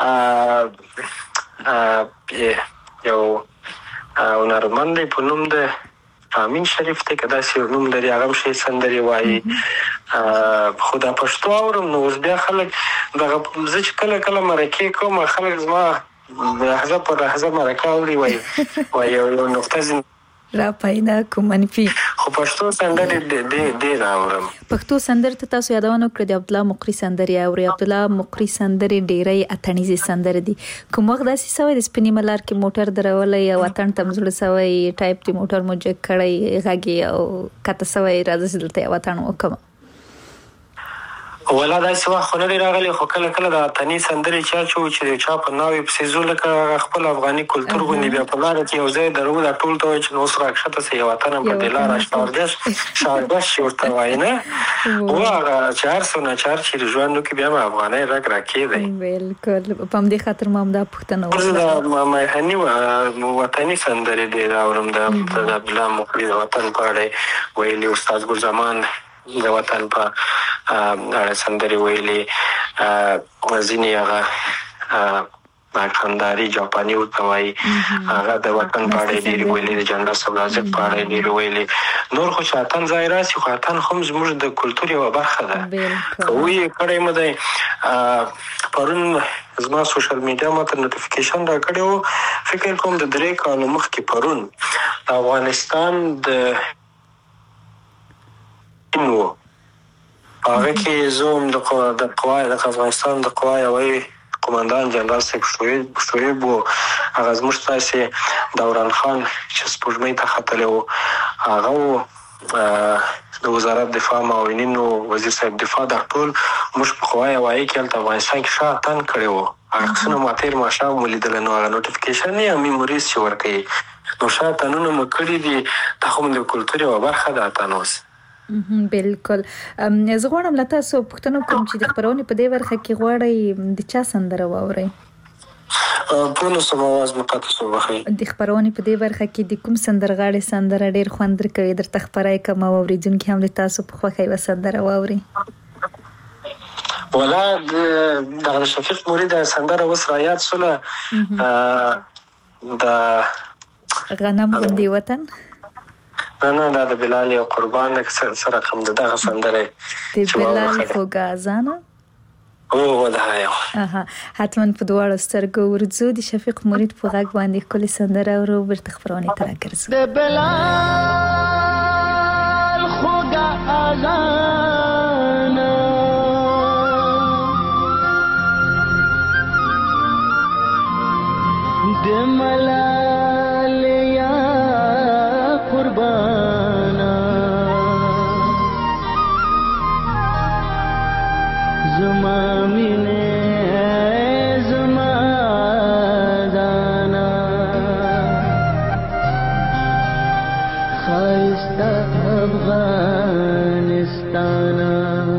یو هنرمند دی په نوم د امین شریف دی که داسې یو نوم لري هغه هم ښې سندرې وایي خو دا پښتو اورم نو اوس بیا خلک دغه زه چې کله کله مرکې کوم خلک زما لحظه پر لحظه مرکه اوري وایي یو نقطه را پیدا کوم منفي خو پښتو سندرې ډېر اورم پښتو سندرې ته تاسو یادونه وکړه د عبدالله مقري سندرې اوري عبدالله مقري سندرې ډېرې اتڼیزې سندرې دي کوم وخت داسې سوی د سپینې ملار کې موټر درولی او اتڼ ته مزړه سوی ټایپ د موټر مو جګ کړی غږ او کته سوی راځه چې دلته یو اتڼ وکړم ولا داسې وخت خو نه دی راغلی خو کله کله د اتڼي سندرې چا چې د چا په ناوې پسې ځو لکه خپل افغاني کلتور غوندې بیا په لاره کې یو ځای درو دا ټول ته وایي چې نو اوس راکښته سه یو اتڼ په دې لاره شاردش چې ورته وایي نه و هغه چې هر څه ناچار چې ژوند وکړي بیا به افغانۍ رګ راکېدی بالکل په همدې خاطر ما هم دا پوښتنه وکړه د میهني وطني سندرې ډېر اورم د عبدالله مقري د وطن په اړه ویلي استاد ګل زمان د وطن په سندرې ویلې، ځینې هغه کندهاري جاپاني ورته وایي، هغه د وطن په اړه ډېرې ویلې، د جنرال صبرازق په اړه ډېرې ویلې. نور خو چې اتن ځای راسي، خو اتن هم زموږ د کلتور یوه برخه ده. که ویې کړی مو دی، پرون زما سوشل میډیا ماته نوټیفیکیشن را کړی و، فکر کوم د 3 کالو مخکې پرون د افغانستان د و هغه کې زه هم د افغانستان د قوا یوی قماندان جنرال صاحب شعیب و، هغه زموږ تاسې دوران خان چې سپوږمۍ ته ختلی و، هغه و د وزارت دفاع معاونین و وزیر صاحب دفاع، دا ټول موږ په قوا یوایي کې هلته افغانستان کې ښه اتن کړی و. هغه عکسونه ما تېر ماښام ولیدله، نو هغه نوټیفیکیشن یا میموریز چې ورکوي، نو ښه اتنونه مو کړي دي. دا خو د کلتور یوه برخه ده اتن اوس. بالکل. زه غواړم له تاسو پوښتنه وکړم چې د خپرونې په دې برخه کې غواړئ د چا سندره واورئ؟ پوه نه شوم، اواز مو قطع شو، بخښئ. د خپرونې په دې برخه کې د کوم سندرغاړي سندره ډېر خوند درکوي، درته خپرای کوم او اورېدونکي هم د تاسو په خوښه یوه سندره واوري؟ ولا دغه شفیق مرید سندره اوس را یاد شوله، د غنم غوندې وطن. نه دا د بلال او قربان سره کوم دغه سندره د بلال خوږه اذانه. او دا یو حتما په دواړو سترګو ورځو د شفیق مرید په غږ باندې ښکلې سندره اورو، بیرته خپرونې ته راګرځو. د بلال خوږه اذانه د ملال یا قربانا زما مینه زما دانا خایسته افغانستانا.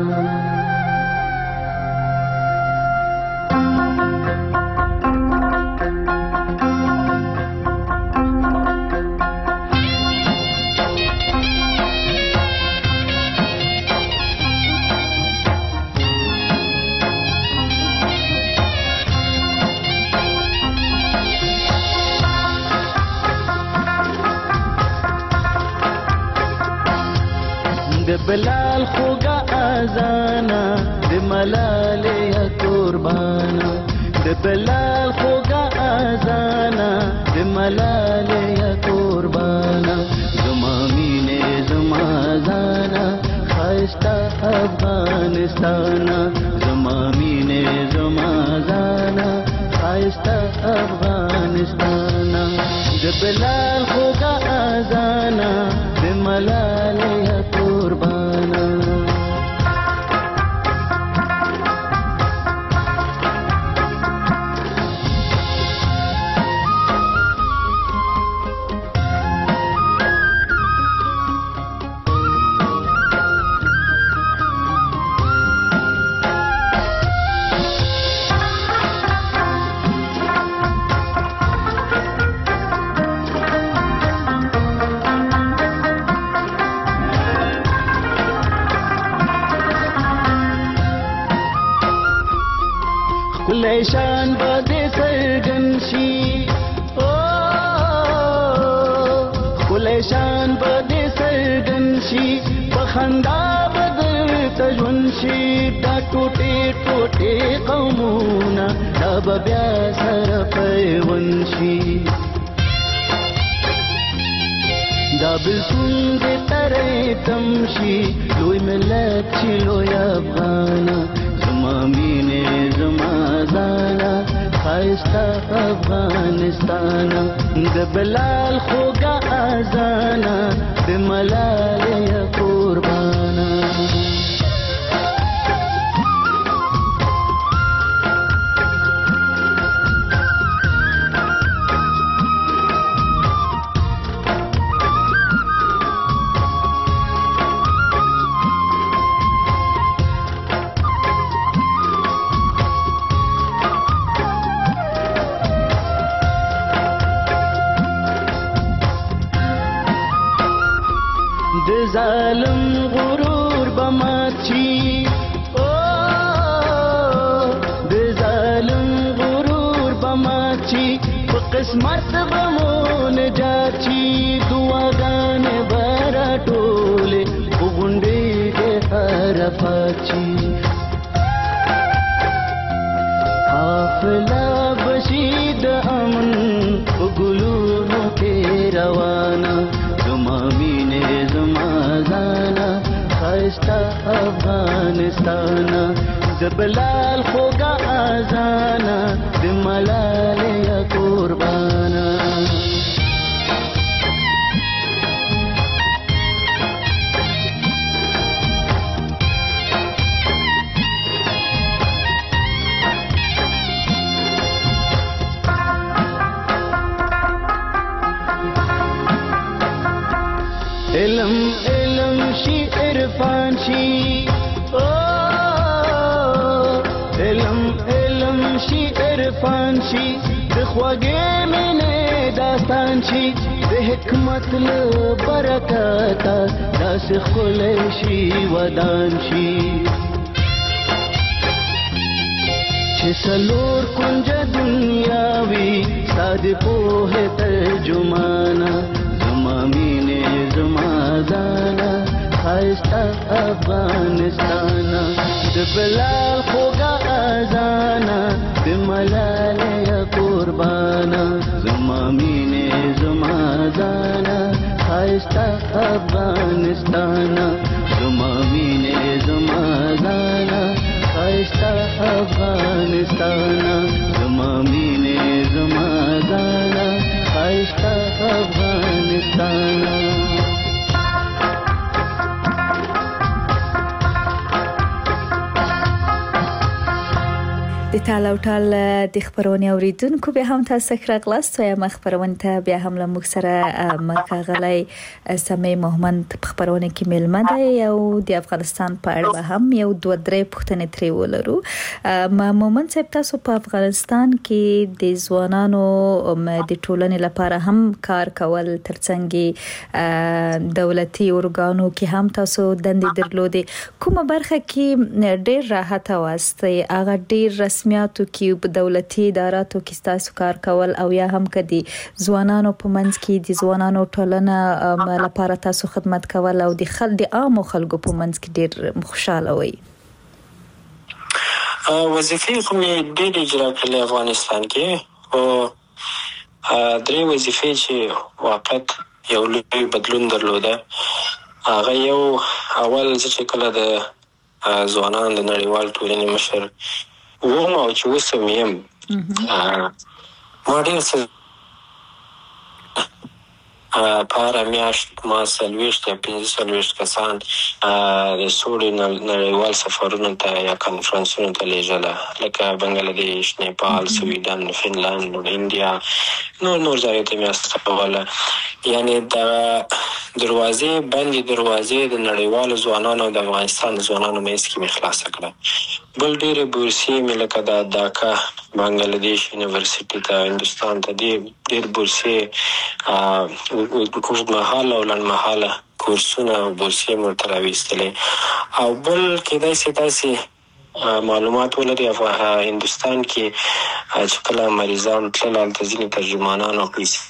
د بلال خوږه اذانه د ملال یا قربانا، د بلال خوږه اذانه د ملال یا قربانا زما مینه زما زانا خایسته افغانستانا زما مینه زما زانا خایسته افغانستانا. د بلال خوږه اذانه د ملال یا قربانا. شان بده سرګن شي او خلیشان بده سرګن شي بخندا بدر تجون شي دا ټوټه ټوټه قومونه دا بیا سره پیون شي دا بلسون دې ترې تمشي لوی ملت چې لوی افغان زما مینه زما زانا خایسته افغانستان د بلال خوږه اذانه د ملال یا قربانا. ظالم غرور بما قسمت بمون جاچی دعاگان برا ټوله وګونډې دې حرفاچی حافظه بشید امن وګلونو کې روانه زما مینې زما زانا خایسته افغانستان زبلال خوگا آزانا د ملالیا قربانا علم علم شي عرفان شي علم علم شي عرفان شي د خوږې مینې داستان شي د حکمت له برکته داسې ښکلی شي ودان شي چې څلور کونجه دنیا وي ستا د پوهې ترجمانه زما مینې زما ځانه ښایسته افغانستانه د بلال خوږه اذانه د ملالیا قربانه زما مینې زما ځانه ښایسته افغانستانه زما مینې زما ځانه ښایسته افغانستانه زما مینې زما ځانه ښایسته افغانستانه د ټال او ټال د خبرونې اوریدونکو به هم تاسو راغلاست یا خبرونه ته بیا هم له موږ سره مکاغلی سمې محمد خبرونه کې ملمه ده او د افغانستان په اړه هم یو دوه درې پوښتنې ترې ولرو محمد صاحب تاسو په افغانستان کې د ځوانانو د ټولنې لپاره هم کار کول ترڅنګ دولتي اورګانو کې هم تاسو دندې درلودې کومه برخه کې ډېر راحت واستي هغه ډېر رسمیاتو کې په دولتي اداراتو کې تاسو کار کول او یا هم کدي ځوانانو په منځ کې د ځوانانو ټولنه لپاره تاسو خدمت کول او د عام خلکو په منځ کې ډېر خوشاله وي وظیفې کومې ډېرې اجرا کړې افغانستان کې او درې وظیفې چې واقعا یو لوی بدلون درلوده هغه یو اول چې کله د ځوانانو د نړیوال ټولنې مشر وم او چې اوس هم یم ما ډېر څه په هره میاشت ما 40 یا 45 کسان د سولې نړیوال سفرونو ته یا کنفرانسونو ته لیږله لکه بنګلادیش نیپال سویډن فنلند انډیا نور ځایو ته مې استوله یعنی د دروازې د نړیوالو ځوانانو او د افغانستان ځوانانو منځ کې مې خلاصه کړه بل ډېرې بورسیې مې لکه د ډاکا بنګلادیش یونیورسيټي ته هندوستان ته ډېر بورسیې اوږدمهاله او لنډمهاله کورسونه او بورسیې مې ورته راویستلې او بل کېدای شي تاسې معلومات ولري هندوستان کې چې کله مریضان تلل هلته ځینې ترجمانان او پیسې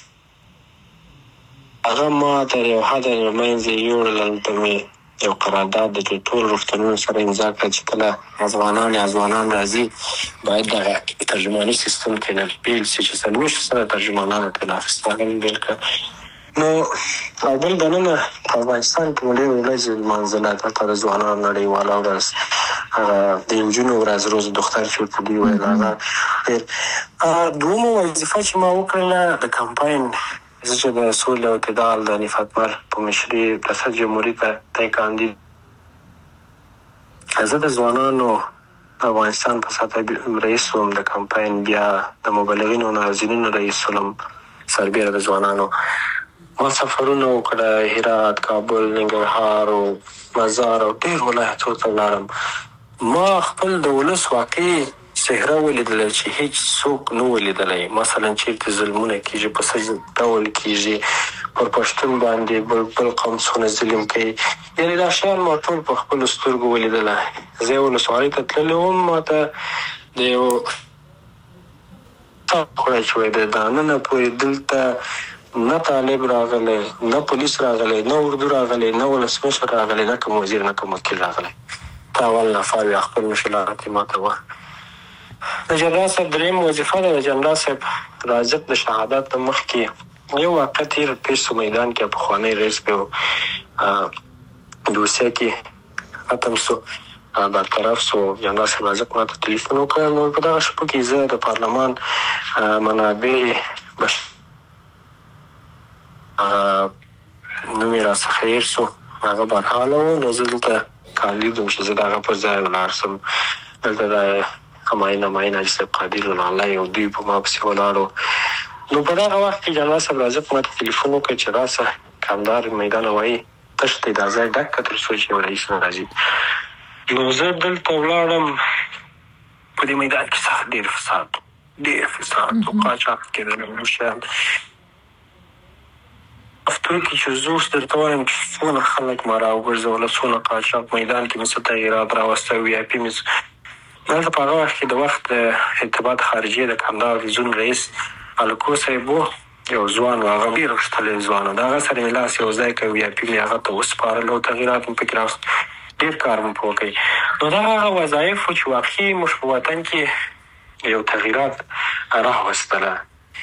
هغه ما تر یو حده منځې یوړل هلته مې یو قرارداد د ټول روغتونونو سره امضا کړه چې کله افغانان راځي باید دغه ترجماني سیستم کې نه بیل شي چې 40 سره ترجمانانو ته اخیستل بیل کړه نو او بل دننه په افغانستان کې مو ډېرې ورځې لمانځله دلته د ځوانانو نړیواله ورځ هغه د نجونو ورځ روز دختر چې ورته دوی ویل هغه دویمه وظیفه چې ما وکړله د کمپاین زه چې د سولې او اعتدال د نفت پر په مشري ریاست جمهوري ته دی کاندید زه د ځوانانو افغانستان په سطح رئیس وم د کمپاین بیا د مبلغینو ناظرینو رئیس وم سربیره د ځوانانو ما سفرونه وکړه هرات کابل ننګرهار او مزار او ډېر ولایتونو ته ولاړم ما خپل د ولس واقعي صحرا ولیدله چې هیڅ څوک نه ولیدلی مثلا چېرته ظلمونه کېږي په څه ډول کېږي پر پښتون باندې بل قوم څونه ظلم کوي یعنې دا شیان ما ټول په خپلو سترګو ولیدله زه یې ولسوالۍ ته تللی وم ما ته د یو خوړی چې وایي د دانه پورې دلته نه طالب راغلی، نه پولیس راغلی، نه اردو راغلی، نه ولسمشر راغلی، نه کوم وزیر، نه کوم وکیل راغلی. ته اول نفر یا خپل مشکلات یې ماته وه. د جنرال صاحب درېیم وظیفه ده. د جنرال صاحب رازق د شهادت د مخکې یو واقع تېر پیسو میدان کې پخوانی رئیس به دوسیه کې ختم سو، برطرف سو. جنرال صاحب رازق ماته تلیفون وکړ. نو په دغه شپو کې زه د پارلمان منابع نوم یې راڅخه هېر سو، هغه بدحاله و. نو زه دلته کاندید وم چې زه د هغه پر ځای ولاړ سم. دلته د همایون حاجي صاحب قادر الله او دوی په ما پسې ولاړو. نو په دغه وخت کې جنرال صاحب رازق ماته تلیفون وکړ چې راسه کندهار میدان وایي تش دی، دا ځای ډک که تر څو چې یو رئیس نه راځي. نو زه دلته ولاړم. په دې میدان کې سخت ډېر فساد و قاچاق کېدل نور شیان. هفتو کې چې زوس درته وایم چې څونه خلک ما راوګرځوله، څونه قاچاق میدان کې مې څه تغیرات راوسته. وي آی پي مې دلته په هغه وخت کې د وخت ارتباط خارجیه د کندهار زون رئیس الکو صاحب و، یو ځوان و، هغه ډېر غښتلی ځوان و. د هغه سره مې لاس یو ځای کړ. وي آی پي مې هغه ته وسپارل او تغیرات مې پکې راوست. ډېر کار مو په وکړي. نو دا هغه وظایف و چې واقعي موږ په وطن کې یو تغیرات راوستله.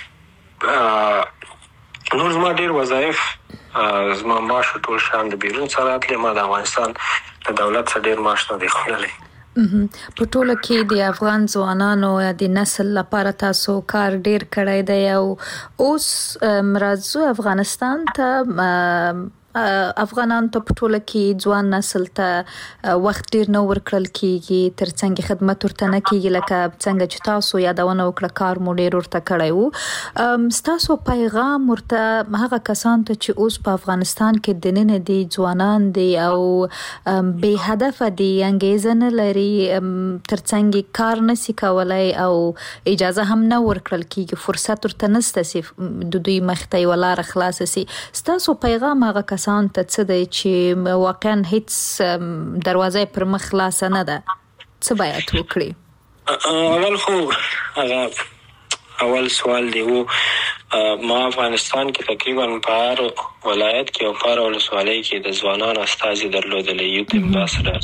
نور زما ډېر وظایف زما معاش ټول شیان د بیرون څخه راتلې. ما د افغانستان د دولت څخه ډېر معاش نه دی خوړلی. په ټوله کې د افغان ځوانانو یا د نسل لپاره تاسو کار ډېر کړی دی او اوس راځو افغانستان ته. افغانان ته په ټوله کې ځوان نسل ته وخت ډېر نه ورکړل کېږي، ترڅنګ خدمت ورته نه کېږي لکه څنګه چې تاسو یادونه وکړه کار مو ډېر ورته کړی و. ستاسو پیغام ورته هغه کسان ته چې اوس په افغانستان کې دننه دي، ځوانان دي او بې هدفه دي، انګیزه نه لري، ترڅنګ کار نشي کولی او اجازه هم نه ورکړل کېږي، فرصت ورته نشته چې د دوی مخې ته یوه لاره خلاصه سي. ستاسو پیغام هغه کسان ته څه دی چې واقعا هیڅ دروازه پر مخ خلاصه نه ده، څه باید وکړي؟ اول خو هغه اول سوال دی و ما افغانستان کې تقریبا په هر ولایت کې او په هر ولسوالۍ کې د ځوانانو استازي درلودلی، یوت امباسډرز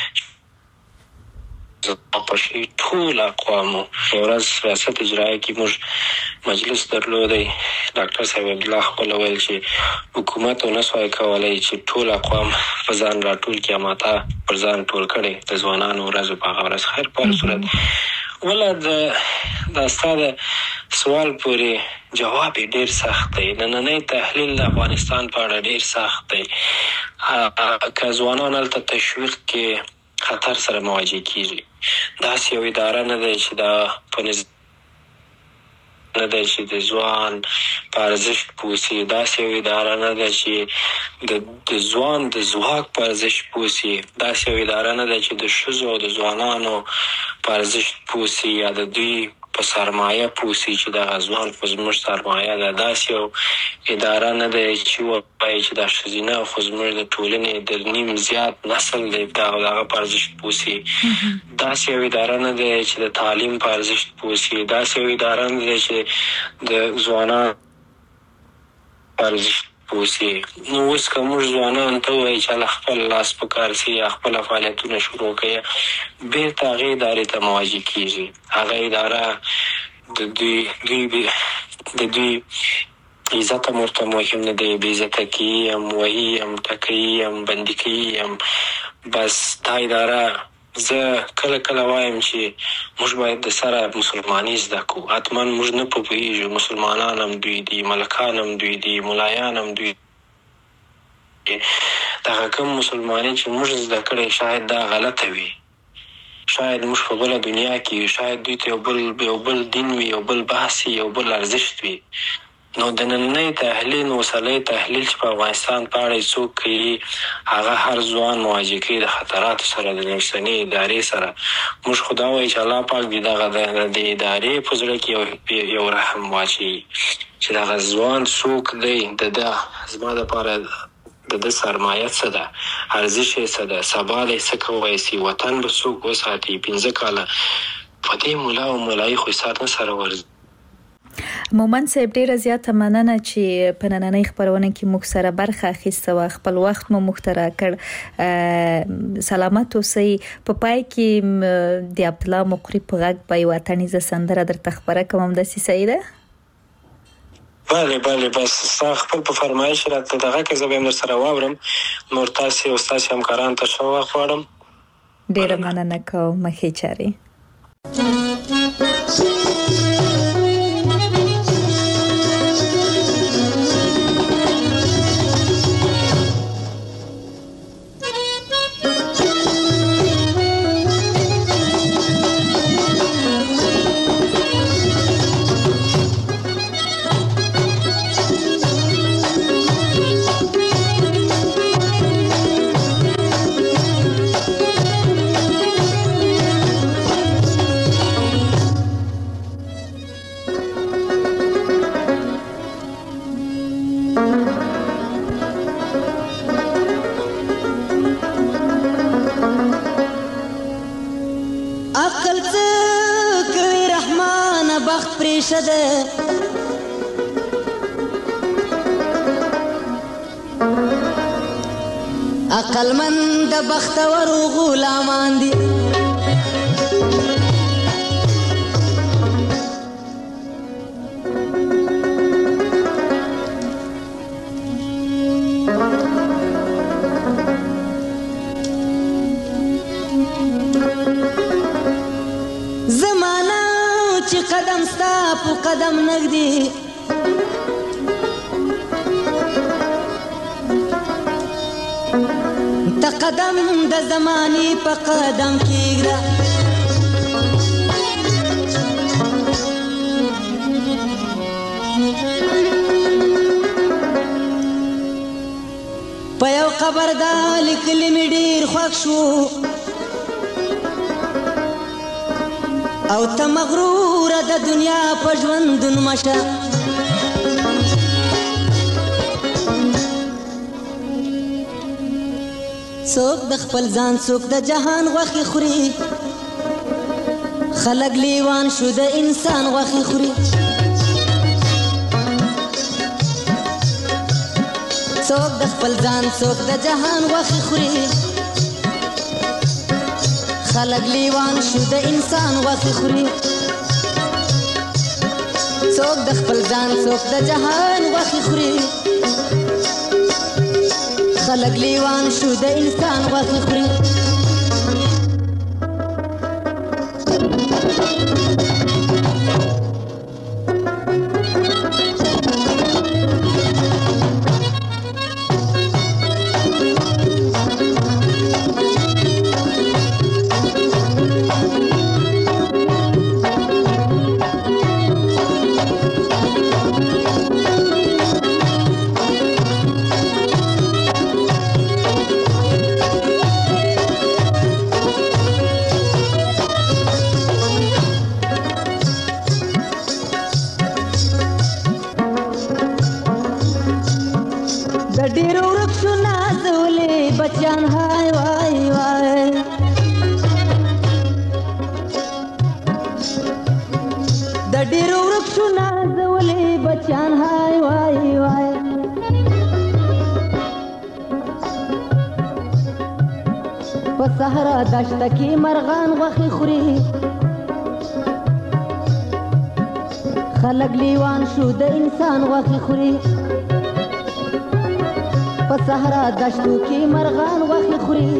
په شي ټول اقوامو. یو ورځ ریاست اجرایه کې موږ مجلس درلودی. ډاکټر صاحب عبدالله خپل ویل چې حکومت ونه سوای کولی چې ټول اقوام په ځان راټول کړي، ماته پر ځان ټول کړی د ځوانانو ورځو په هغه ورځ. خیر په هر صورت وله دا ستا د سوال پورې جواب یې ډېر سخت دی. نننی تحلیل د افغانستان په اړه ډېر سخت دی. که ځوانان هلته تشویق کې خطر سره مواجه کیږي. داسې یو اداره نه دی چې دا په نه دی چې د ځوان په ارزښت پوسي. داسې یو اداره نه ده چې د ځوان د ځواک په ارزښت پوسي. داسې یو اداره نه ده چې د ښځو او د ځوانانو په ارزښت پوسي یا د دوی په سرمایه پوسي چې دغه ځوان خو زموږ سرمایه ده. داسې یو اداره نه دی چې ووایي چې دا ښځینه خو زموږ د ټولنې د نیم زیات نسل دی دغه په ارزښت پوسي. داسې یو اداره نه دی چې د تعلیم په ارزښت پوسي. داسې یو اداره نه دی چې د ځوانانو په ارزښت پوسي. نو اوس که موږ ځوانانو ته ووایي چې خپل لاس په کار سي یا خپله فعالیتونه شروع کړي، بېرته هغې ادارې ته مواجه کېږي. هغه اداره د دوی عزت هم ورته مهم نه دی، بې عزته کوي هم، وهي هم، ټکوي هم، بندي کوي هم. بس دا اداره زه کله کله وایم چې موږ باید د سره مسلماني زده کړو. حتما موږ نه پوهېږو، مسلمانان هم دوی دي، ملکان هم دوی دي، ملایان هم دوی دي. دغه کوم مسلماني چې موږ زده کړی شاید دا غلطه وي، شاید موږ په بله دنیا کې وي، شاید دوی ته یو بل دین وي، یو بل بحث وي، یو بل ارزښت وي. نو د نننی تحلیل اوسنی تحلیل چې په افغانستان په اړه څوک کوي، هغه هر ځوان مواجه کوي د خطراتو سره، د اوسنۍ ادارې سره. موږ خو دا وایي چې الله پاک دې دغه د ادارې په زړه کې یو رحم واچوي چې دغه ځوان څوک دی، زما دپاره د ده سرمایه څه ده، ارزش یې څه ده، سبا دی څه کولی سي، وطن به څوک وساتي. 15 کاله په دې ملا او ملایي خو سر نه سره ورځي. مومن صاحب ډیره زیاته مننه چې په نننۍ خبرونه کې موږ سره برخه اخیسته او خپل وخت مو مخترع کړ. سلامت اوسئ. په پای کې د عبد الله مقری په غږ په وطنیزه سندره درته خبره کوم د سیده. بله بس خپل په فرمایش راته دغه کې زه به هم سره واورم. نور تاسو او تاسو همکاران ته شو غواړم. ډیره مننه کوم. مخې چاري. عقل مند بختور غلامان دي زمانہ چې قدم ستا په قدم نږدې ته قدم د زمانې په قدم کېږده په یو قبر دا لیکلي مې ډېر خوښ شو او ته مغروره د دنیا په ژوندون مشه څوک د خپل ځان څوک د جهان غوښې خوري خلک لیوان شو د انسان غوښې خوري څوک د خپل ځان څوک د جهان غوښې خوري خلک لیوان شو د انسان غوښې خوري څوک د خپل ځان څوک د جهان غوښې خوري خلق لیوان شو د انسان غوښې خوري صحرا دشت کې مرغان غوښې خوري خلک لیوان شو د انسان غوښې خوري په صحرا دشتو کې مرغان غوښې خوري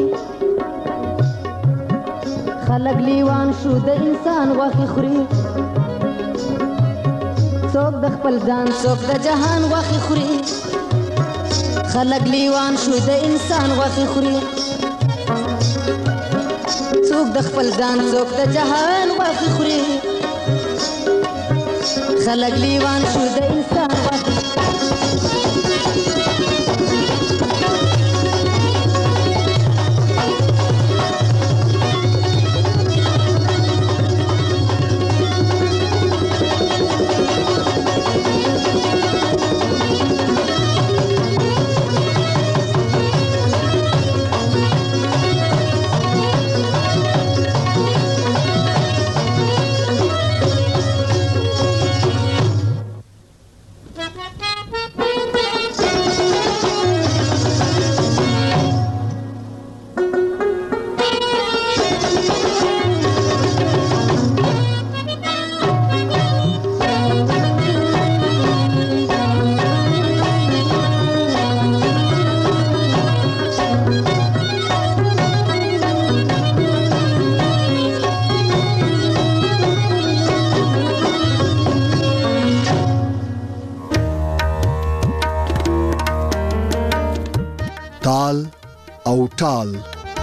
خلک لیوان شو د انسان غوښې خوري څوک د خپل ځان څوک د جهان غوښې خوري خلک لیوان شو د انسان غوښې خوري څوک د خپل ځان څوک د جهان غوښې خوري خلک لیوان شو د انسان غوښې ټال.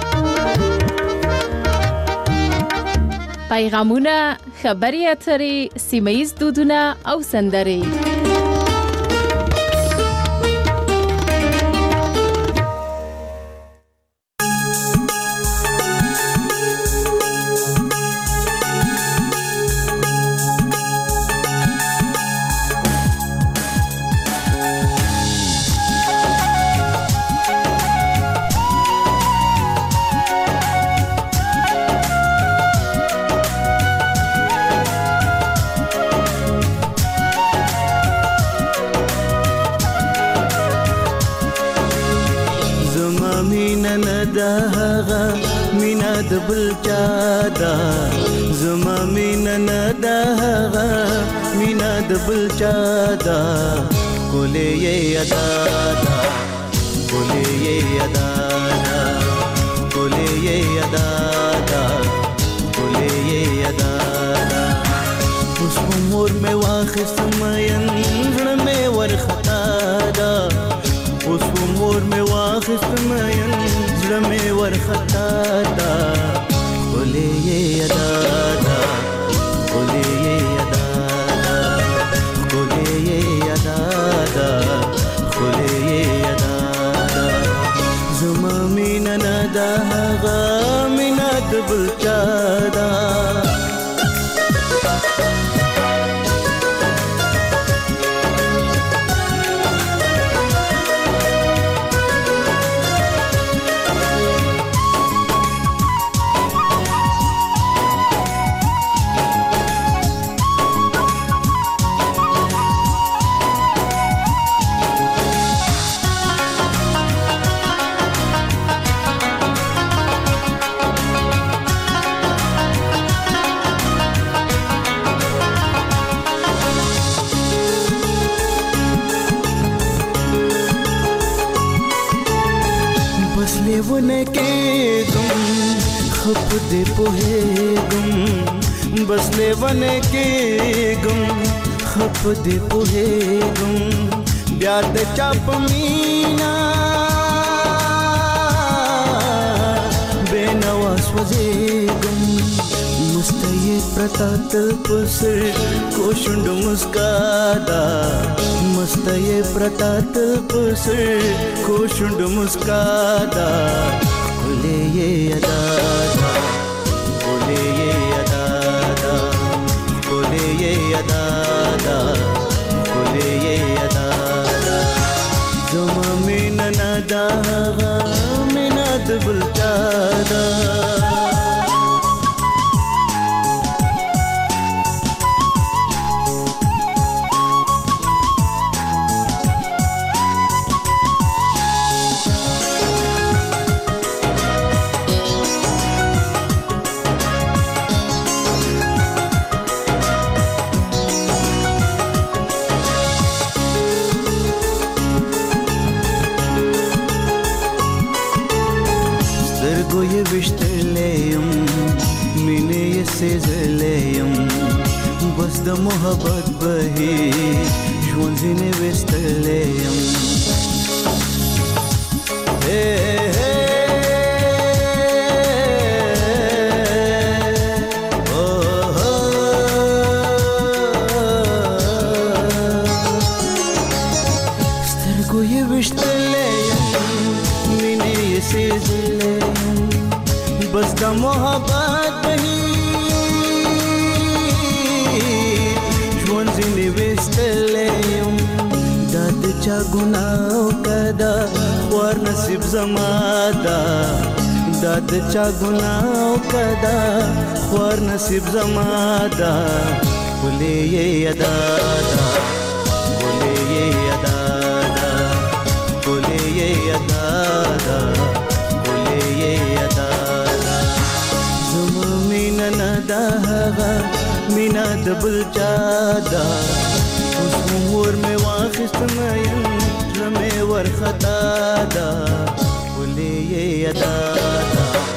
پیغامونه، خبري اترې، سیمه‌ییز دودونه او سندرې. مینا د بل چادا زما مینا ندا مینا د بل چادا کولې یې ادا دا کولې یې ادا دا کولې یې ادا دا کولې یې ادا دا اوس عمر مې واخست مېن زړه مې ورختا دا اوس عمر مې واخست مېن زړه مې ورختا دا کولې یې ادا دا کولې یې ادا دا کولې یې ادا دا کولې یې ادا دا زما مینا ندا غا مینا د بل چا دا लेवने के गुम खप दे पोहे गुम बस लेवने के गुम खप दे पोहे गुम ब्याद चाप मीना बेनवास वजे गुम मुस्तये प्रतात पुसर कोशुंड मुस्कादा मस्तये प्रतात पुसर कोशुंड मुस्कादा खुले ये अदा दा खुले ये अदा दा खुले ये अदा दा खुले ये अदा दा जुमा में नदा में नद बुलचादा ये विश्तलेयम मिने ये सेजलेयम बस द मोहब्बत बही जोंजिने विश्तलेयम हे हे ओ हो स्तरगो ये विश्तलेयम मिने ये सेजलेयम बस द मोहब्बत ही जोंजिने विश्तलेयम दाद चा गुनाह कदा वर नसीब जमादा दाद चा गुनाह कदा वर नसीब जमादा बोले ये अदा दा बोले ये अदा दा बोले ये अदा दा बोले ये अदा नदा मीना दबल चादा उस उमर में वाखिस्त मयन रमे वर खता दा बोले ये अदा दा